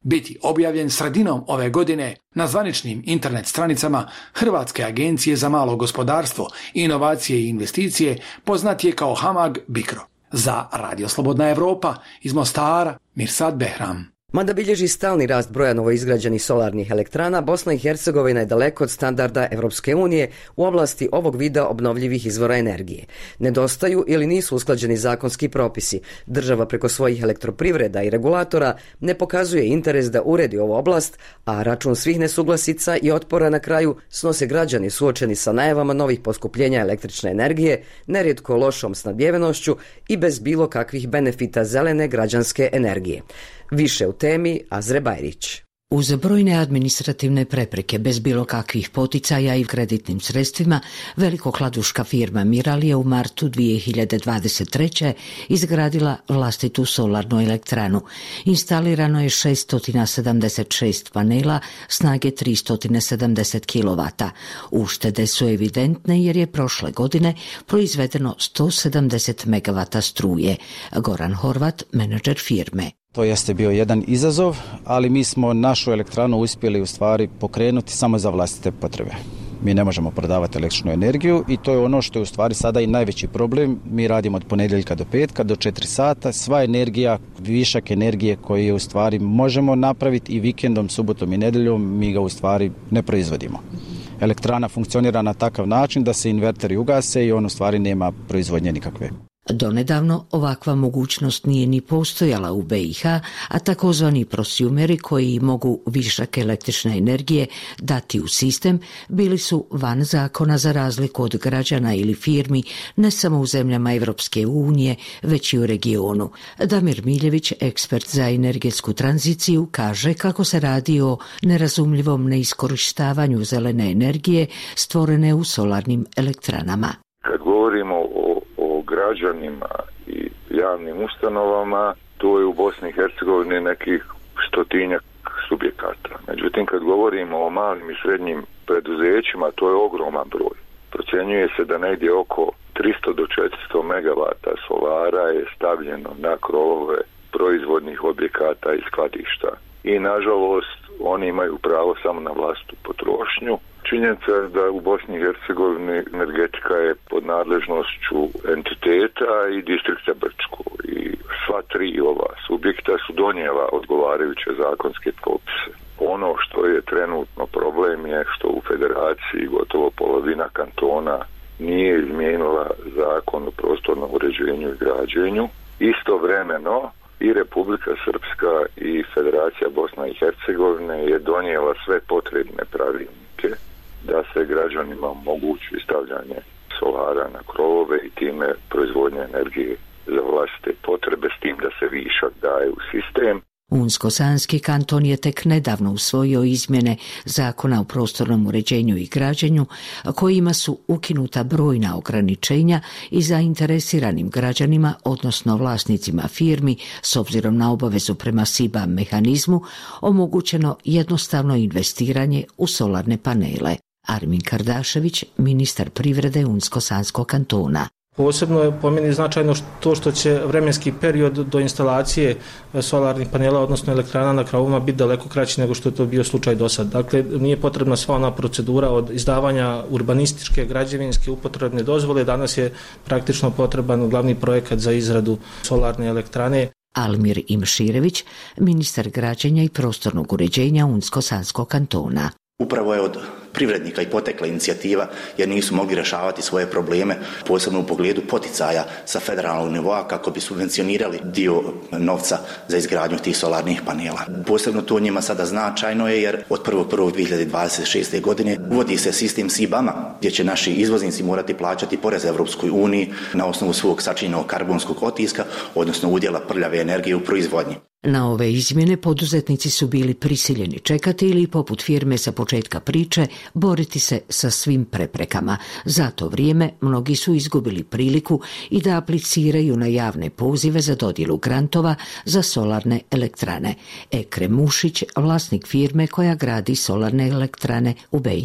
biti objavljen sredinom ove godine na zvaničnim internet stranicama Hrvatske agencije za malo gospodarstvo, inovacije i investicije, poznatije kao HAMAG Bicro. Za Radio Slobodna Evropa iz Mostara, Mirsad Behram. Mada bilježi stalni rast broja novoizgrađenih solarnih elektrana, Bosna i Hercegovina je daleko od standarda Europske unije u oblasti ovog vida obnovljivih izvora energije. Nedostaju ili nisu usklađeni zakonski propisi. Država preko svojih elektroprivreda i regulatora ne pokazuje interes da uredi ovu oblast, a račun svih nesuglasica i otpora na kraju snose građani suočeni sa najavama novih poskupljenja električne energije, nerijetko lošom snabdjevenošću i bez bilo kakvih benefita zelene građanske energije. Više u temi Azre Bajrić. Uz brojne administrativne prepreke bez bilo kakvih poticaja i kreditnim sredstvima, velikokladuška firma Miral je u martu dvije hiljade dvadeset treće. izgradila vlastitu solarnu elektranu. Instalirano je šesto sedamdeset šest panela snage tristo sedamdeset kilovata. Uštede su evidentne jer je prošle godine proizvedeno sto sedamdeset megavata struje. Goran Horvat, menadžer firme. To jeste bio jedan izazov, ali mi smo našu elektranu uspjeli u stvari pokrenuti samo za vlastite potrebe. Mi ne možemo prodavati električnu energiju i to je ono što je u stvari sada i najveći problem. Mi radimo od ponedjeljka do petka do četiri sata. Sva energija, višak energije koji je u stvari možemo napraviti i vikendom, subotom i nedjeljom mi ga u stvari ne proizvodimo. Elektrana funkcionira na takav način da se inverteri ugase i on u stvari nema proizvodnje nikakve. Donedavno ovakva mogućnost nije ni postojala u B i H, a takozvani prosumeri koji mogu višak električne energije dati u sistem bili su van zakona za razliku od građana ili firmi ne samo u zemljama Evropske unije, već i u regionu. Damir Miljević, ekspert za energetsku tranziciju, kaže kako se radi o nerazumljivom neiskorištavanju zelene energije stvorene u solarnim elektranama. Kad govorimo o građanima i javnim ustanovama, to je u Bosni i Hercegovini nekih stotinjak subjekata. Međutim, kad govorimo o malim i srednjim preduzećima, to je ogroman broj. Procjenjuje se da negdje oko tristo do četiristo megavata solara je stavljeno na krovove proizvodnih objekata i skladišta. I nažalost, oni imaju pravo samo na vlastitu potrošnju. Činjenica je da u Bosni i Hercegovini energetika je pod nadležnošću entiteta i distrikta Brčko. I sva tri ova subjekta su donijela odgovarajuće zakonske propise. Ono što je trenutno problem je što u federaciji gotovo polovina kantona nije izmijenila zakon o prostornom uređenju i građenju. Istovremeno i Republika Srpska i Federacija Bosna i Hercegovine je donijela sve potrebne pravilnike da se građanima omogući stavljanje solara na krovove i time proizvodnje energije za vlastite potrebe, s tim da se višak daje u sistem. Unsko-Sanski kanton je tek nedavno usvojio izmjene zakona o prostornom uređenju i građenju, kojima su ukinuta brojna ograničenja i zainteresiranim građanima, odnosno vlasnicima firmi, s obzirom na obavezu prema S I B A mehanizmu, omogućeno jednostavno investiranje u solarne panele. Armin Kardašević, ministar privrede Unsko-Sanskog kantona. Posebno je po meni značajno to što će vremenski period do instalacije solarnih panela, odnosno elektrana na krovovima, biti daleko kraći nego što je to bio slučaj do sad. Dakle, nije potrebna sva ona procedura od izdavanja urbanističke, građevinske, upotrebne dozvole. Danas je praktično potreban glavni projekat za izradu solarne elektrane. Almir Imširević, ministar građenja i prostornog uređenja Unsko-Sanskog kantona. Upravo je od privrednika i potekla inicijativa jer nisu mogli rješavati svoje probleme, posebno u pogledu poticaja sa federalnog nivoa kako bi subvencionirali dio novca za izgradnju tih solarnih panela. Posebno to njima sada značajno je jer od prvog prvog dvije hiljade dvadeset šeste. godine uvodi se sistem S I B A-ma gdje će naši izvoznici morati plaćati porez Evropskoj uniji na osnovu svog sačinjenog karbonskog otiska, odnosno udjela prljave energije u proizvodnji. Na ove izmjene poduzetnici su bili prisiljeni čekati ili, poput firme sa početka priče, boriti se sa svim preprekama. Za to vrijeme mnogi su izgubili priliku i da apliciraju na javne pozive za dodjelu grantova za solarne elektrane. Ekrem Mušić, vlasnik firme koja gradi solarne elektrane u B i H.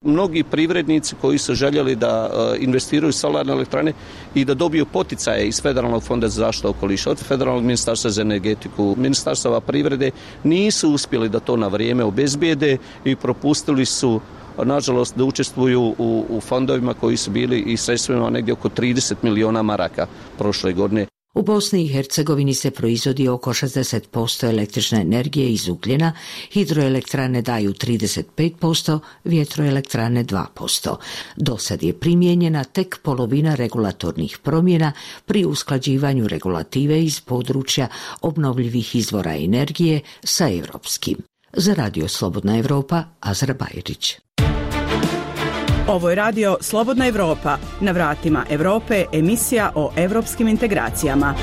Mnogi privrednici koji su željeli da investiraju u solarne elektrane i da dobiju poticaje iz Federalnog fonda za zaštitu okoliša, od Federalnog ministarstva za energetiku, ministarstva privrede, nisu uspjeli da to na vrijeme obezbijede i propustili su, nažalost, da učestvuju u, u fondovima koji su bili i sredstvima negdje oko trideset miliona maraka prošle godine. U Bosni i Hercegovini se proizvodi oko šezdeset posto električne energije iz ugljena, hidroelektrane daju trideset pet posto, vjetroelektrane dva posto. Do sad je primijenjena tek polovina regulatornih promjena pri usklađivanju regulative iz područja obnovljivih izvora energije sa europskim. Za Radio Slobodna Evropa, Azra Bajrić. Ovo je radio Slobodna Evropa, na vratima Europe, emisija o evropskim integracijama.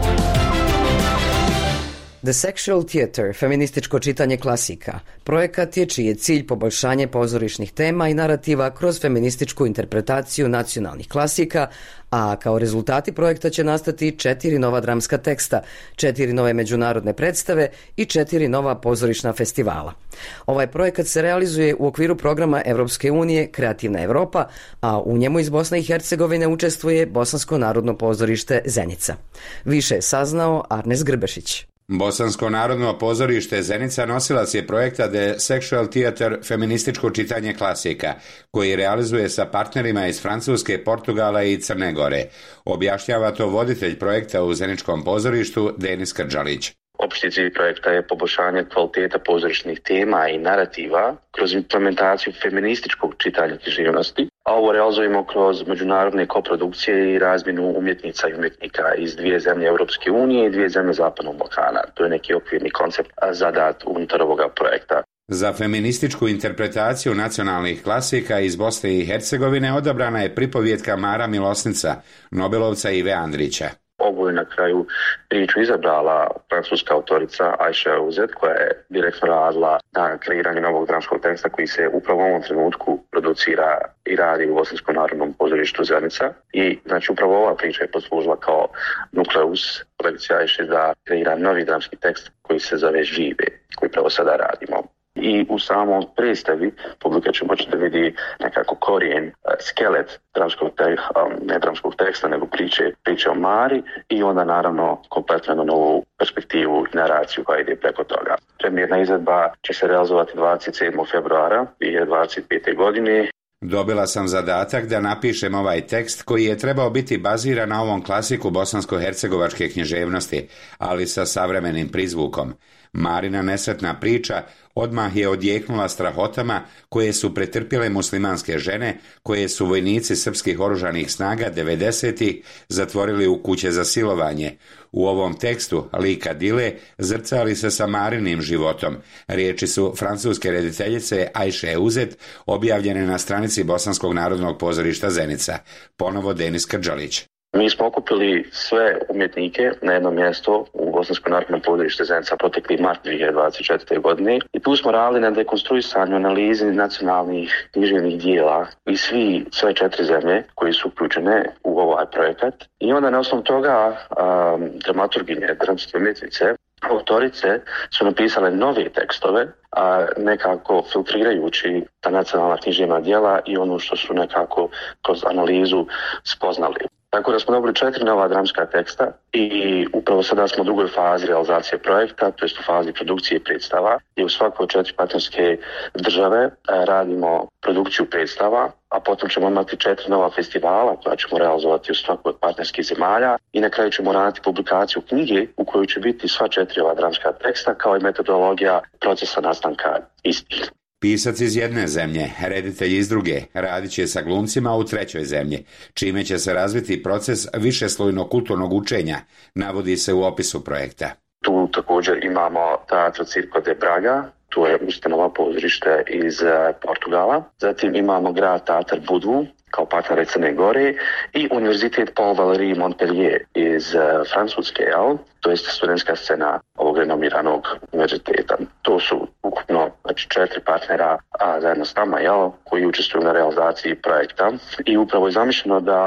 The Sexual Theater, feminističko čitanje klasika, projekat je čiji je cilj poboljšanje pozorišnih tema i narativa kroz feminističku interpretaciju nacionalnih klasika, a kao rezultati projekta će nastati četiri nova dramska teksta, četiri nove međunarodne predstave i četiri nova pozorišna festivala. Ovaj projekat se realizuje u okviru programa Evropske unije Kreativna Evropa, a u njemu iz Bosne i Hercegovine učestvuje Bosansko narodno pozorište Zenica. Više je saznao Arnes Grbešić. Bosansko narodno pozorište Zenica nosilac je projekta The Sexual Theater, feminističko čitanje klasika, koji realizuje sa partnerima iz Francuske, Portugala i Crne Gore. Objašnjava to voditelj projekta u Zeničkom pozorištu Denis Krđalić. Opšti cilj projekta je poboljšanje kvaliteta pozorišnih tema i narativa kroz implementaciju feminističkog čitanja književnosti, a ovo realizujemo kroz međunarodne koprodukcije i razmjenu umjetnica i umjetnika iz dvije zemlje Europske unije i dvije zemlje Zapadnog Balkana. To je neki okvirni koncept zadat unutar ovoga projekta. Za feminističku interpretaciju nacionalnih klasika iz Bosne i Hercegovine odabrana je pripovjetka Mara Milosnica, Nobelovca Ive Andrića. Ovo je na kraju priču izabrala francuska autorica Aisha Uzet, koja je direktno radila na kreiranju novog dramskog teksta koji se upravo u ovom trenutku producira i radi u Bosanskom narodnom pozorištu Zenica. I znači upravo ova priča je poslužila kao nukleus projekcije Aisha da kreira novi dramski tekst koji se zove Žive, koji pravo sada radimo. I u samom predstavi publika će moći da vidi nekako korijen, skelet dramskog, te, ne dramskog teksta, nego priče, priče o Mari i onda naravno kompletno novu perspektivu i naraciju koja ide preko toga. Premijerna izvedba će se realizovati dvadeset sedmog februara dvije tisuće dvadeset pete. godine. Dobila sam zadatak da napišem ovaj tekst koji je trebao biti baziran na ovom klasiku bosansko-hercegovačke književnosti, ali sa savremenim prizvukom. Marina nesretna priča odmah je odjeknula strahotama koje su pretrpjele muslimanske žene, koje su vojnici srpskih oružanih snaga devedesetih zatvorili u kuće za silovanje. U ovom tekstu lika Dile zrcali se sa Marinim životom. Riječi su francuske rediteljice Aisha Uzet, objavljene na stranici Bosanskog narodnog pozorišta Zenica. Ponovo Denis Krđalić. Mi smo okupili sve umjetnike na jedno mjesto u Bosansko narodno pozorište Zenica protekli mart dvije tisuće dvadeset četvrte. godine i tu smo radili na dekonstruisanju analizi nacionalnih književnih dijela i svi, sve četiri zemlje koji su uključene u ovaj projekat. I onda na osnovu toga um, dramaturginje, dramske umjetnice, autorice su napisale nove tekstove, a nekako filtrirajući ta nacionalna književna djela i ono što su nekako kroz analizu spoznali. Tako da smo dobili četiri nova dramska teksta i upravo sada smo u drugoj fazi realizacije projekta, to jest u fazi produkcije predstava i u svakoj četiri partnerske države radimo produkciju predstava, a potom ćemo imati četiri nova festivala koja ćemo realizovati u svakoj od partnerskih zemalja i na kraju ćemo raditi publikaciju knjige u kojoj će biti sva četiri ova dramska teksta kao i metodologija procesa nastanka istih. Pisac iz jedne zemlje, reditelj iz druge, radit će sa glumcima u trećoj zemlji, čime će se razviti proces višeslojnog kulturnog učenja, navodi se u opisu projekta. Tu također imamo Teatro Circo de Braga, tu je ustanova pozorište iz Portugala. Zatim imamo grad Teatar Budvu kao partner Crne Gore i Univerzitet Paul Valéry Montpellier iz Francuske, jel? To je studentska scena ovog renomiranog univerziteta. To su ukupno znači, četiri partnera a, zajedno s nama, jel? Koji učestvuju na realizaciji projekta i upravo je zamišljeno da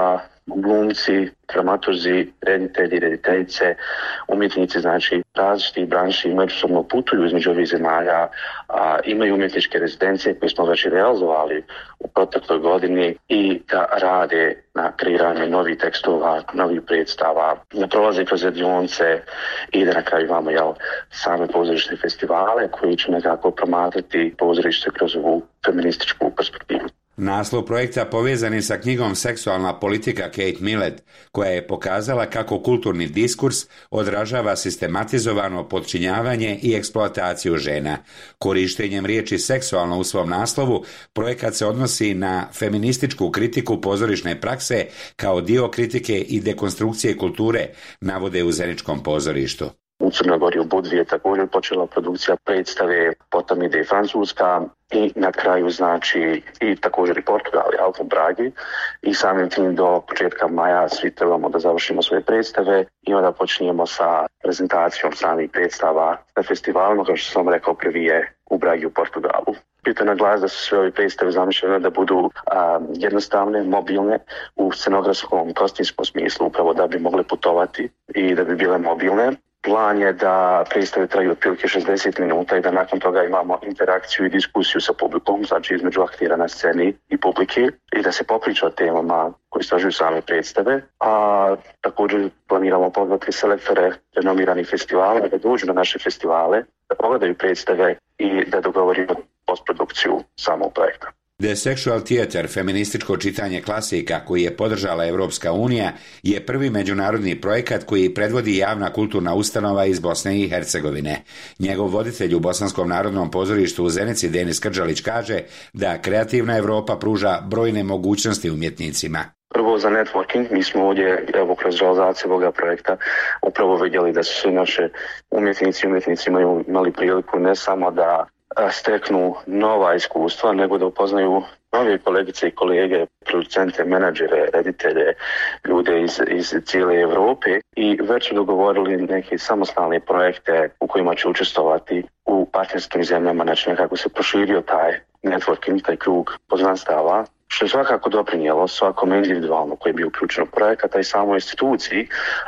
glumci, dramaturzi, reditelji, rediteljice, umjetnici, znači različitih branši međusobno putuju između ovih zemalja, a, imaju umjetničke rezidencije koje smo već realizovali u protekloj godini i da rade na kreiranju novih tekstova, novih predstava, da prolaze kroz radionce i da na kraju imamo jel, same pozorišne festivale koji će nekako promatrati pozorište kroz ovu feminističku perspektivu. Naslov projekta povezan je sa knjigom Seksualna politika Kate Millett, koja je pokazala kako kulturni diskurs odražava sistematizovano podčinjavanje i eksploataciju žena. Korištenjem riječi seksualno u svom naslovu, projekat se odnosi na feminističku kritiku pozorišne prakse kao dio kritike i dekonstrukcije kulture, navode u Zeničkom pozorištu. U Crnoj Gori u Budvi je također počela produkcija predstave, potom ide i Francuska i na kraju znači i također i Portugal, u Bragi i samim tim do početka maja svi trebamo da završimo svoje predstave i onda počinjemo sa prezentacijom samih predstava na festivalima, kao što sam rekao, prvi je u Bragi u Portugalu. Bitno je naglasiti da su sve ove predstave zamišljene da budu a, jednostavne, mobilne u scenografskom, kostimskom smislu, upravo da bi mogle putovati i da bi bile mobilne. Plan je da predstave traju otprilike šezdeset minuta i da nakon toga imamo interakciju i diskusiju sa publikom, znači između aktera na sceni i publike i da se popriča o temama koji istražuju same predstave, a također planiramo pozvati selektore renomiranih festivala da dođu na naše festivale, da pogledaju predstave i da dogovorimo postprodukciju samog projekta. The Sexual Theater, feminističko čitanje klasika koji je podržala Evropska unija, je prvi međunarodni projekat koji predvodi javna kulturna ustanova iz Bosne i Hercegovine. Njegov voditelj u Bosanskom narodnom pozorištu u Zenici, Denis Krđalić, kaže da kreativna Evropa pruža brojne mogućnosti umjetnicima. Prvo za networking, mi smo ovdje evo, kroz realizaciju ovoga projekta upravo vidjeli da su svi naše umjetnici i umjetnici imaju imali priliku ne samo da steknu nova iskustva, nego da upoznaju nove kolegice i kolege, producente, menadžere, reditelje, ljude iz, iz cijele Evrope i već su dogovorili neke samostalne projekte u kojima će učestvovati u partnerskim zemljama, znači nekako se proširio taj networking, taj krug poznanstava, što je svakako doprinijelo svakom individualno koji je bio uključen u projekat, a i samoj instituciji,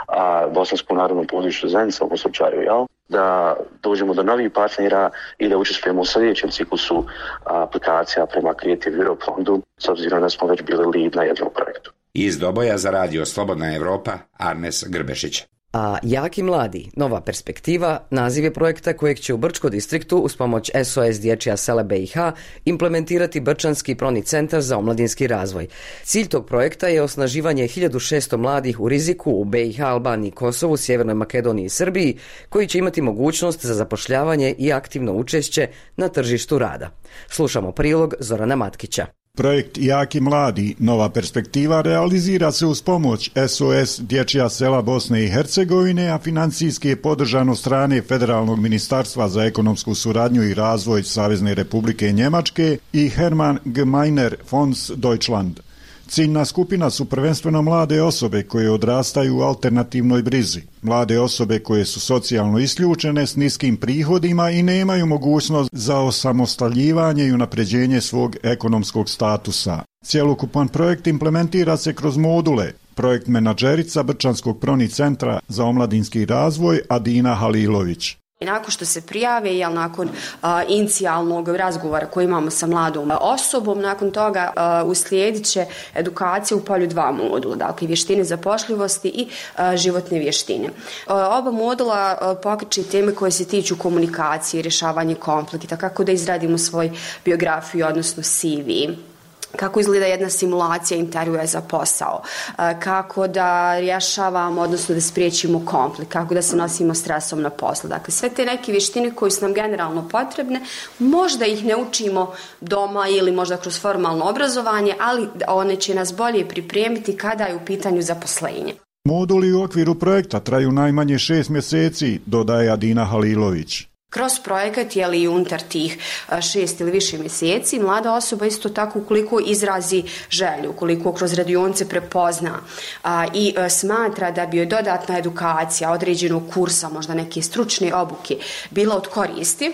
a Bosanskom narodnom pozorištu Zenica u slučaju, jel? Da dođemo do novih partnera i da učestvujemo u sljedećem ciklusu aplikacija prema Creative Europe fondu, s obzirom da smo već bili lead na jednom projektu. Iz Doboja za radio Slobodna Evropa, Arnes Grbešić. A Jaki mladi, nova perspektiva, naziv je projekta kojeg će u Brčko distriktu uz pomoć S O S Dječja sela B i H implementirati Brčanski proni centar za omladinski razvoj. Cilj tog projekta je osnaživanje hiljadu šesto mladih u riziku u B i H, Albaniji, Kosovu, Sjevernoj Makedoniji i Srbiji, koji će imati mogućnost za zapošljavanje i aktivno učešće na tržištu rada. Slušamo prilog Zorana Matkića. Projekt Jaki mladi, nova perspektiva, realizira se uz pomoć S O S Dječja sela Bosne i Hercegovine, a financijski je podržan od strane Federalnog ministarstva za ekonomsku suradnju i razvoj Savezne Republike Njemačke i Hermann Gemeiner Fonds Deutschland. Ciljna skupina su prvenstveno mlade osobe koje odrastaju u alternativnoj brizi, mlade osobe koje su socijalno isključene s niskim prihodima i nemaju mogućnost za osamostaljivanje i unapređenje svog ekonomskog statusa. Cjelokupan projekt implementira se kroz module. Projekt menadžerica Brčanskog proni centra za omladinski razvoj Adina Halilović. I nakon što se prijave, jel, nakon a, inicijalnog razgovora koji imamo sa mladom osobom, nakon toga a, uslijedit će edukacija u polju dva modula, dakle vještine zapošljivosti i a, životne vještine. A, oba modula a, pokreće teme koje se tiču komunikacije, rješavanje konflikta, kako da izradimo svoj biografiju, odnosno C V. Kako izgleda jedna simulacija intervjua za posao, kako da rješavamo, odnosno da spriječimo konflikt, kako da se nosimo stresom na poslu. Dakle, sve te neke vještine koje su nam generalno potrebne, možda ih ne učimo doma ili možda kroz formalno obrazovanje, ali one će nas bolje pripremiti kada je u pitanju zaposlenje. Moduli u okviru projekta traju najmanje šest mjeseci, dodaje Adina Halilović. Kroz projekat, jeli i unutar tih šest ili više mjeseci, mlada osoba isto tako ukoliko izrazi želju, ukoliko kroz radionice prepozna a, i a, smatra da bi joj dodatna edukacija određenog kursa, možda neke stručne obuke, bila od koristi,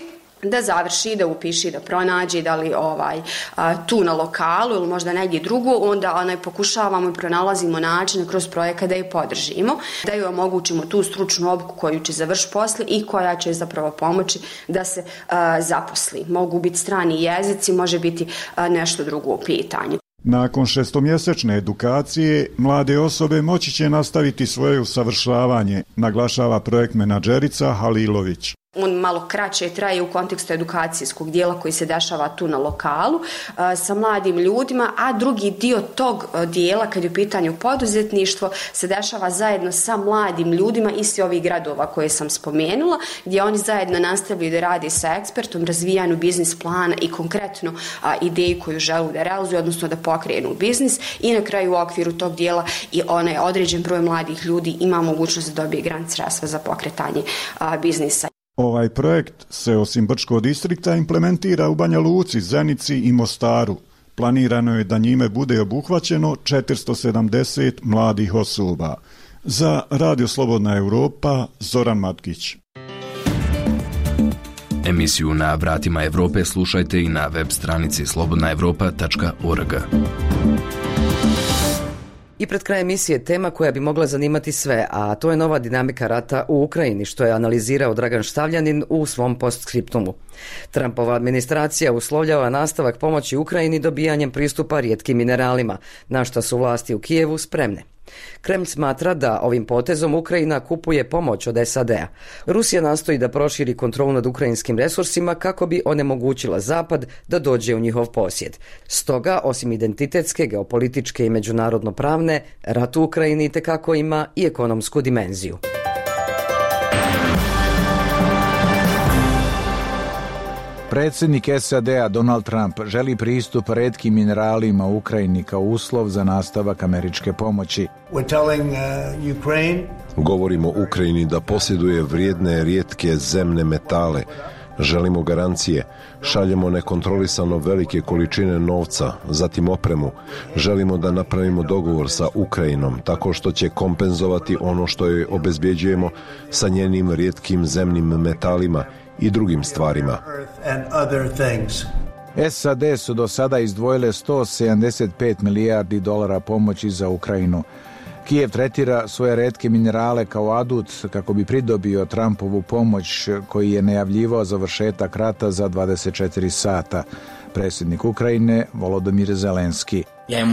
da završi, da upiši, da pronađe, da li ovaj, tu na lokalu ili možda negdje drugo, onda onaj, pokušavamo i pronalazimo načine kroz projekat da je podržimo, da joj omogućimo tu stručnu obuku koju će završiti posle i koja će zapravo pomoći da se a, zaposli. Mogu biti strani jezici, može biti a, nešto drugo u pitanju. Nakon šestomjesečne edukacije, mlade osobe moći će nastaviti svoje usavršavanje, naglašava projekt menadžerica Halilović. On malo kraće traje u kontekstu edukacijskog dijela koji se dešava tu na lokalu sa mladim ljudima, a drugi dio tog dijela, kad je u pitanju poduzetništvo, se dešava zajedno sa mladim ljudima iz svih ovih gradova koje sam spomenula, gdje oni zajedno nastavljaju da rade sa ekspertom, razvijanju biznis plana i konkretno a, ideju koju žele da realizuju, odnosno da pokrenu biznis, i na kraju u okviru tog dijela i onaj određen broj mladih ljudi ima mogućnost da dobije grant sredstva za pokretanje a, biznisa. Ovaj projekt se osim Brčkog distrikta implementira u Banja Luci, Zenici i Mostaru. Planirano je da njime bude obuhvaćeno četiristo sedamdeset mladih osoba. Za Radio Slobodna Europa, Zoran Matkić. Emisiju Na vratima Evrope slušajte i na web stranici slobodna evropa tačka org. I pred kraj emisije tema koja bi mogla zanimati sve, a to je nova dinamika rata u Ukrajini, što je analizirao Dragan Štavljanin u svom postskriptumu. Trumpova administracija uslovljava nastavak pomoći Ukrajini dobijanjem pristupa rijetkim mineralima, na što su vlasti u Kijevu spremne. Kreml smatra da ovim potezom Ukrajina kupuje pomoć od S A D-a. Rusija nastoji da proširi kontrolu nad ukrajinskim resursima kako bi onemogućila Zapad da dođe u njihov posjed. Stoga, osim identitetske, geopolitičke i međunarodno pravne, rat u Ukrajini itekako ima i ekonomsku dimenziju. Predsjednik S A D-a Donald Trump želi pristup retkim mineralima u Ukrajini kao uslov za nastavak američke pomoći. Govorimo Ukrajini da posjeduje vrijedne rijetke zemne metale. Želimo garancije. Šaljemo nekontrolisano velike količine novca, zatim opremu. Želimo da napravimo dogovor sa Ukrajinom tako što će kompenzovati ono što joj obezbjeđujemo sa njenim rijetkim zemnim metalima i drugim stvarima. S A D su do sada izdvojile sto sedamdeset pet milijardi dolara pomoći za Ukrajinu. Kijev tretira svoje retke minerale kao adut kako bi pridobio Trumpovu pomoć koji je najavljivao završetak rata za dvadeset četiri sata. Predsjednik Ukrajine Volodymyr Zelenski.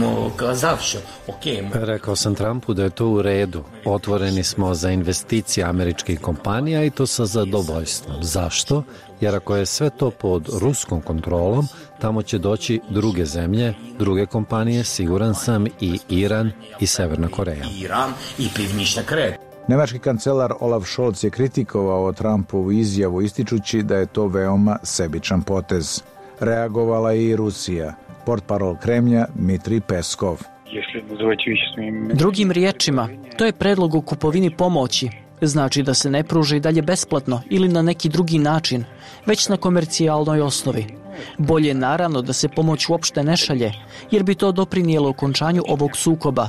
Rekao sam Trumpu da je to u redu. Otvoreni smo za investicije američkih kompanija i to sa zadovoljstvom. Zašto? Jer ako je sve to pod ruskom kontrolom, tamo će doći druge zemlje, druge kompanije, siguran sam, i Iran i Severna Koreja. Iran i Pivnična Koreja. Nemački kancelar Olaf Scholz je kritikovao Trumpovu izjavu ističući da je to veoma sebičan potez. Reagovala je i Rusija. Portparol Kremlja Dmitrij Peskov. Drugim riječima, to je predlog o kupovini pomoći. Znači da se ne pruža i dalje besplatno ili na neki drugi način, već na komercijalnoj osnovi. Bolje je naravno da se pomoć uopšte ne šalje, jer bi to doprinijelo okončanju ovog sukoba.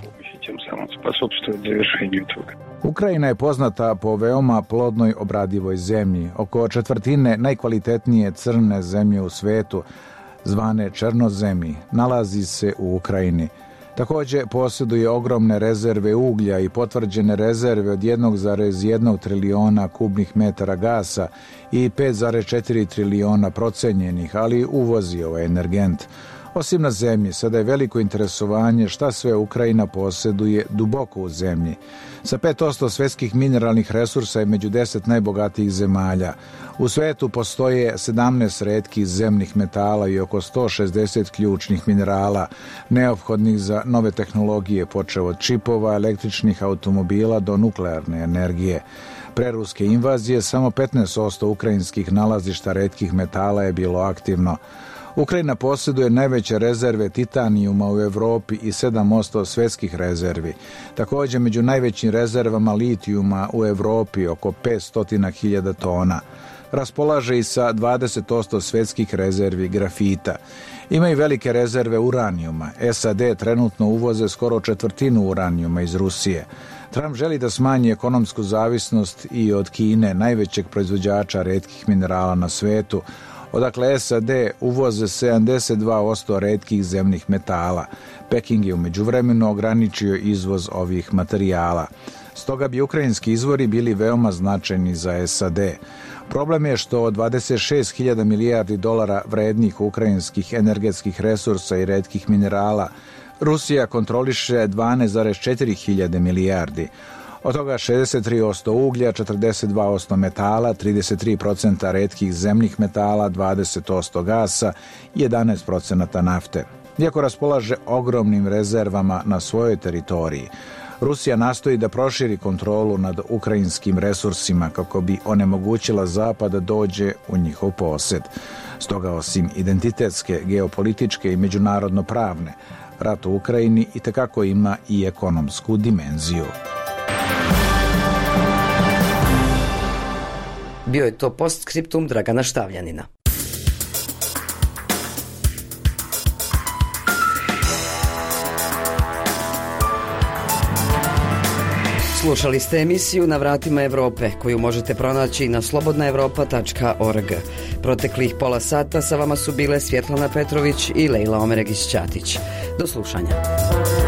Ukrajina je poznata po veoma plodnoj obradivoj zemlji. Oko četvrtine najkvalitetnije crne zemlje u svetu, zvane černozemi, nalazi se u Ukrajini. Također posjeduje ogromne rezerve uglja i potvrđene rezerve od jedan zarez jedan triliona kubnih metara gasa i pet zarez četiri triliona procenjenih, ali uvozi ovaj energent. Osim na zemlji, sada je veliko interesovanje šta sve Ukrajina posjeduje duboko u zemlji. Sa pet posto svjetskih mineralnih resursa je među deset najbogatijih zemalja. U svetu postoje sedamnaest retkih zemnih metala i oko sto šezdeset ključnih minerala, neophodnih za nove tehnologije, počev od čipova, električnih automobila do nuklearne energije. Pre ruske invazije samo petnaest posto ukrajinskih nalazišta retkih metala je bilo aktivno. Ukrajina posjeduje najveće rezerve titanijuma u Europi i sedam posto svjetskih rezervi. Također među najvećim rezervama litijuma u Europi oko petsto hiljada tona. Raspolaže i sa dvadeset posto svjetskih rezervi grafita. Ima i velike rezerve uranijuma. S A D trenutno uvoze skoro četvrtinu uranijuma iz Rusije. Trump želi da smanji ekonomsku zavisnost i od Kine, najvećeg proizvođača retkih minerala na svetu, odakle S A D uvoze sedamdeset dva posto retkih zemnih metala. Peking je u međuvremenu ograničio izvoz ovih materijala. Stoga bi ukrajinski izvori bili veoma značajni za S A D. Problem je što od dvadeset šest hiljada milijardi dolara vrednih ukrajinskih energetskih resursa i retkih minerala, Rusija kontroliše dvanaest zarez četiri hiljade milijardi. Od toga šezdeset tri posto uglja, četrdeset dva posto metala, trideset tri posto retkih zemnih metala, dvadeset posto gasa i jedanaest posto nafte. Iako raspolaže ogromnim rezervama na svojoj teritoriji, Rusija nastoji da proširi kontrolu nad ukrajinskim resursima kako bi onemogućila Zapad da dođe u njihov posjed. Stoga, osim identitetske, geopolitičke i međunarodno pravne, rat u Ukrajini itekako ima i ekonomsku dimenziju. Bio je to postskriptum Dragana Štavljanina. Slušali ste emisiju Na vratima Evrope, koju možete pronaći na slobodna evropa tačka org. Proteklih pola sata sa vama su bile Svjetlana Petrović i Lejla Omeregić-Ćatić. Do slušanja.